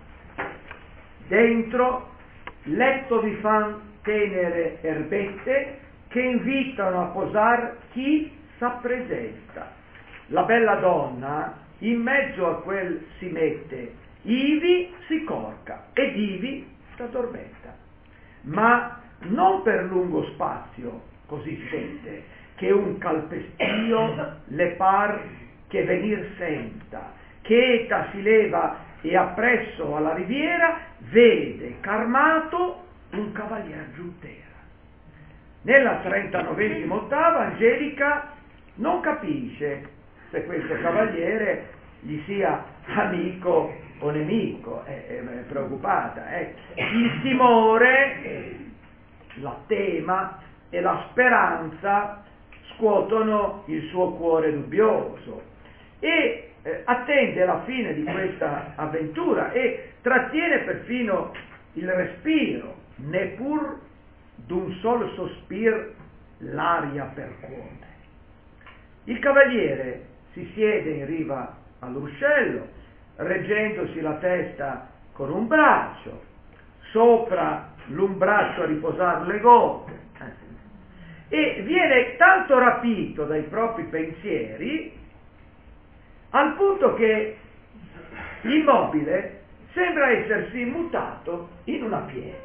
Dentro letto vi fan tenere erbette che invitano a posar chi s'appresenta. La bella donna in mezzo a quel si mette, ivi si corca ed ivi s'addormenta, ma non per lungo spazio così sente che un calpestio le par che venir senta, che eta si leva e appresso alla riviera vede carmato un cavalier giuntera. Nella trentanovesima ottava Angelica non capisce se questo cavaliere gli sia amico o nemico, è, è preoccupata. Eh. Il timore, la tema e la speranza scuotono il suo cuore dubbioso e eh, attende la fine di questa avventura e trattiene perfino il respiro, neppur d'un sol sospir l'aria percuote. Il cavaliere si siede in riva all'uscello, reggendosi la testa con un braccio, sopra l'un braccio a riposar le gote, e viene tanto rapito dai propri pensieri al punto che immobile sembra essersi mutato in una pietra.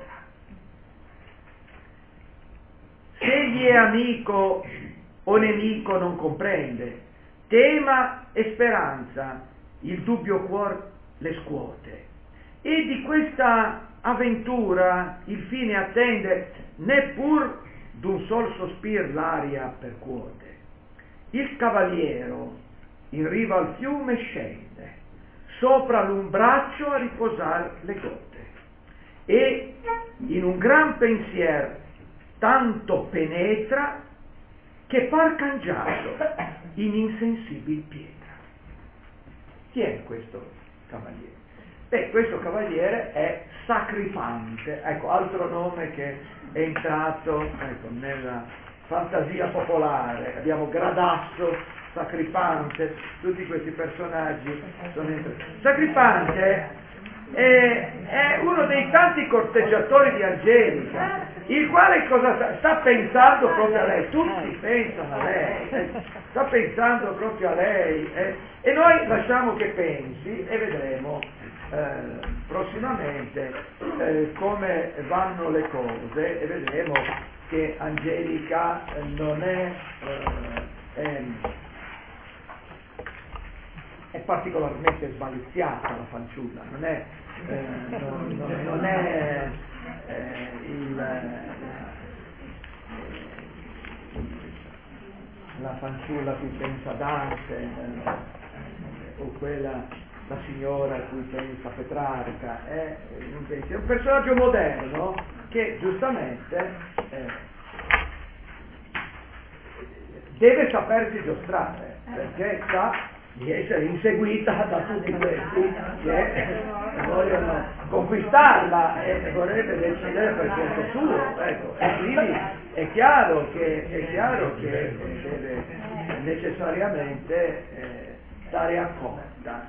Se egli è amico o nemico non comprende, tema e speranza il dubbio cuor le scuote, e di questa avventura il fine attende, neppur d'un sol sospir l'aria percuote. Il cavaliero in riva al fiume scende, sopra l'un braccio a riposar le gote, e in un gran pensier tanto penetra che par cangiato in insensibil pietra. Chi è questo cavaliere? Beh, questo cavaliere è Sacripante, ecco, altro nome che è entrato ecco, nella fantasia popolare. Abbiamo Gradasso, Sacripante, tutti questi personaggi sono entrati. Sacripante è, è uno dei tanti corteggiatori di Angelica, il quale cosa sta, sta pensando proprio a lei, tutti pensano a lei, eh, sta pensando proprio a lei, eh, e noi lasciamo che pensi e vedremo eh, prossimamente eh, come vanno le cose, e vedremo che Angelica non è, eh, è, è particolarmente smaliziata, la fanciulla, non è, eh, non, non, non è eh, il, la, la fanciulla a cui pensa Dante, eh, o quella, la signora a cui pensa Petrarca, è, è un personaggio moderno che giustamente eh, deve sapersi giostrare, perché sa di essere inseguita da tutti questi che vogliono conquistarla e vorrebbe decidere per conto suo, ecco, e quindi è chiaro che, è chiaro che deve necessariamente eh, stare accorta.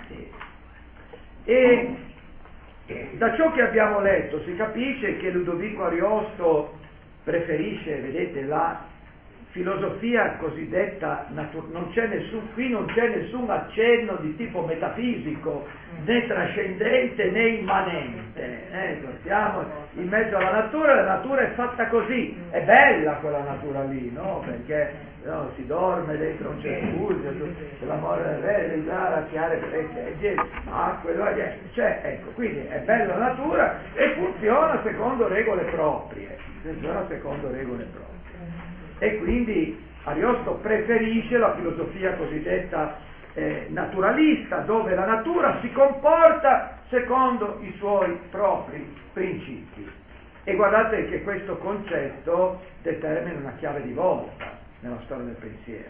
E da ciò che abbiamo letto si capisce che Ludovico Ariosto preferisce, vedete, la filosofia cosiddetta natu- non c'è nessun, qui non c'è nessun accenno di tipo metafisico, né trascendente né immanente, ecco, siamo in mezzo alla natura, la natura è fatta così, è bella quella natura lì, no? Perché no, si dorme dentro un cespuglio, l'amore del re, la chiare acque, cioè, ecco, quindi è bella la natura e funziona secondo regole proprie. ragiona secondo regole proprie. E quindi Ariosto preferisce la filosofia cosiddetta eh, naturalista, dove la natura si comporta secondo i suoi propri principi. E guardate che questo concetto determina una chiave di volta nella storia del pensiero.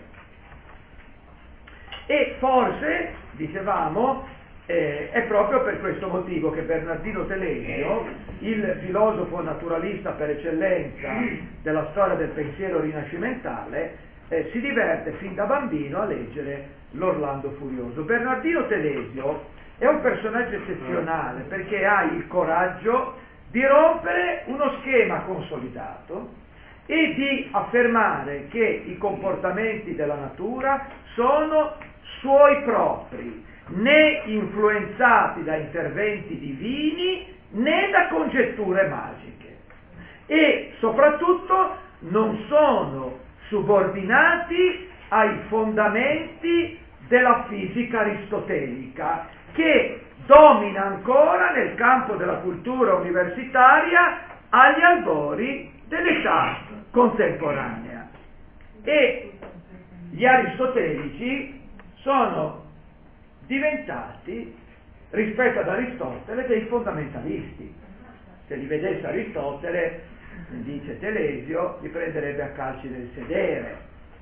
E forse, dicevamo, eh, è proprio per questo motivo che Bernardino Telesio, il filosofo naturalista per eccellenza della storia del pensiero rinascimentale, eh, si diverte fin da bambino a leggere l'Orlando Furioso. Bernardino Telesio è un personaggio eccezionale perché ha il coraggio di rompere uno schema consolidato e di affermare che i comportamenti della natura sono suoi propri, né influenzati da interventi divini né da congetture magiche, e soprattutto non sono subordinati ai fondamenti della fisica aristotelica, che domina ancora nel campo della cultura universitaria agli albori dell'età contemporanea. E gli aristotelici sono diventati, rispetto ad Aristotele, dei fondamentalisti. Se li vedesse Aristotele, dice Telesio, li prenderebbe a calci nel sedere.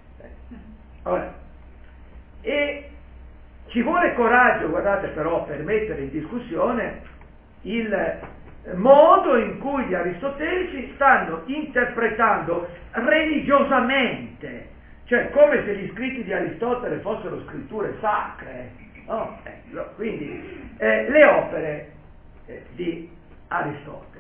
Ora, e ci vuole coraggio, guardate, però, per mettere in discussione il modo in cui gli aristotelici stanno interpretando religiosamente, cioè come se gli scritti di Aristotele fossero scritture sacre, no? Eh, quindi eh, le opere eh, di Aristotele.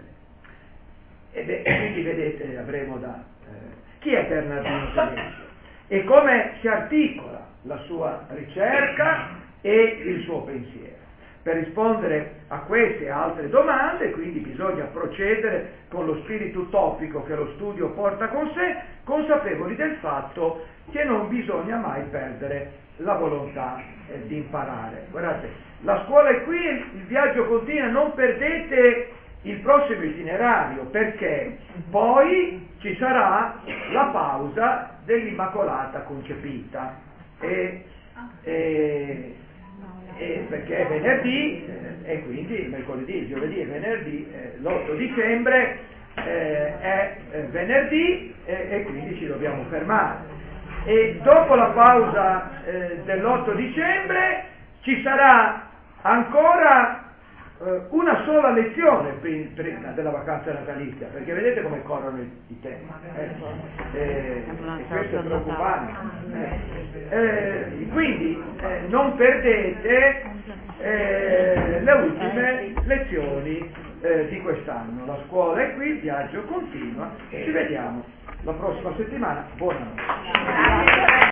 E beh, quindi vedete, avremo da... Eh, chi è Bernardino Telesio? E come si articola la sua ricerca e il suo pensiero? Per rispondere a queste e altre domande, quindi, bisogna procedere con lo spirito utopico che lo studio porta con sé, consapevoli del fatto che non bisogna mai perdere la volontà eh, di imparare. Guardate, la scuola è qui, il viaggio continua, non perdete il prossimo itinerario, perché poi ci sarà la pausa dell'Immacolata Concepita. E, e, e perché è venerdì eh, e quindi mercoledì, giovedì e venerdì, eh, l'otto dicembre eh, è eh, venerdì eh, e quindi ci dobbiamo fermare. E dopo la pausa eh, dell'otto dicembre ci sarà ancora eh, una sola lezione prima della vacanza natalizia, perché vedete come corrono i, i tempi, eh? Eh, e questo è preoccupante. Eh, eh, quindi eh, non perdete eh, le ultime lezioni eh, di quest'anno. La scuola è qui, il viaggio continua, ci vediamo la prossima settimana. Buonanotte.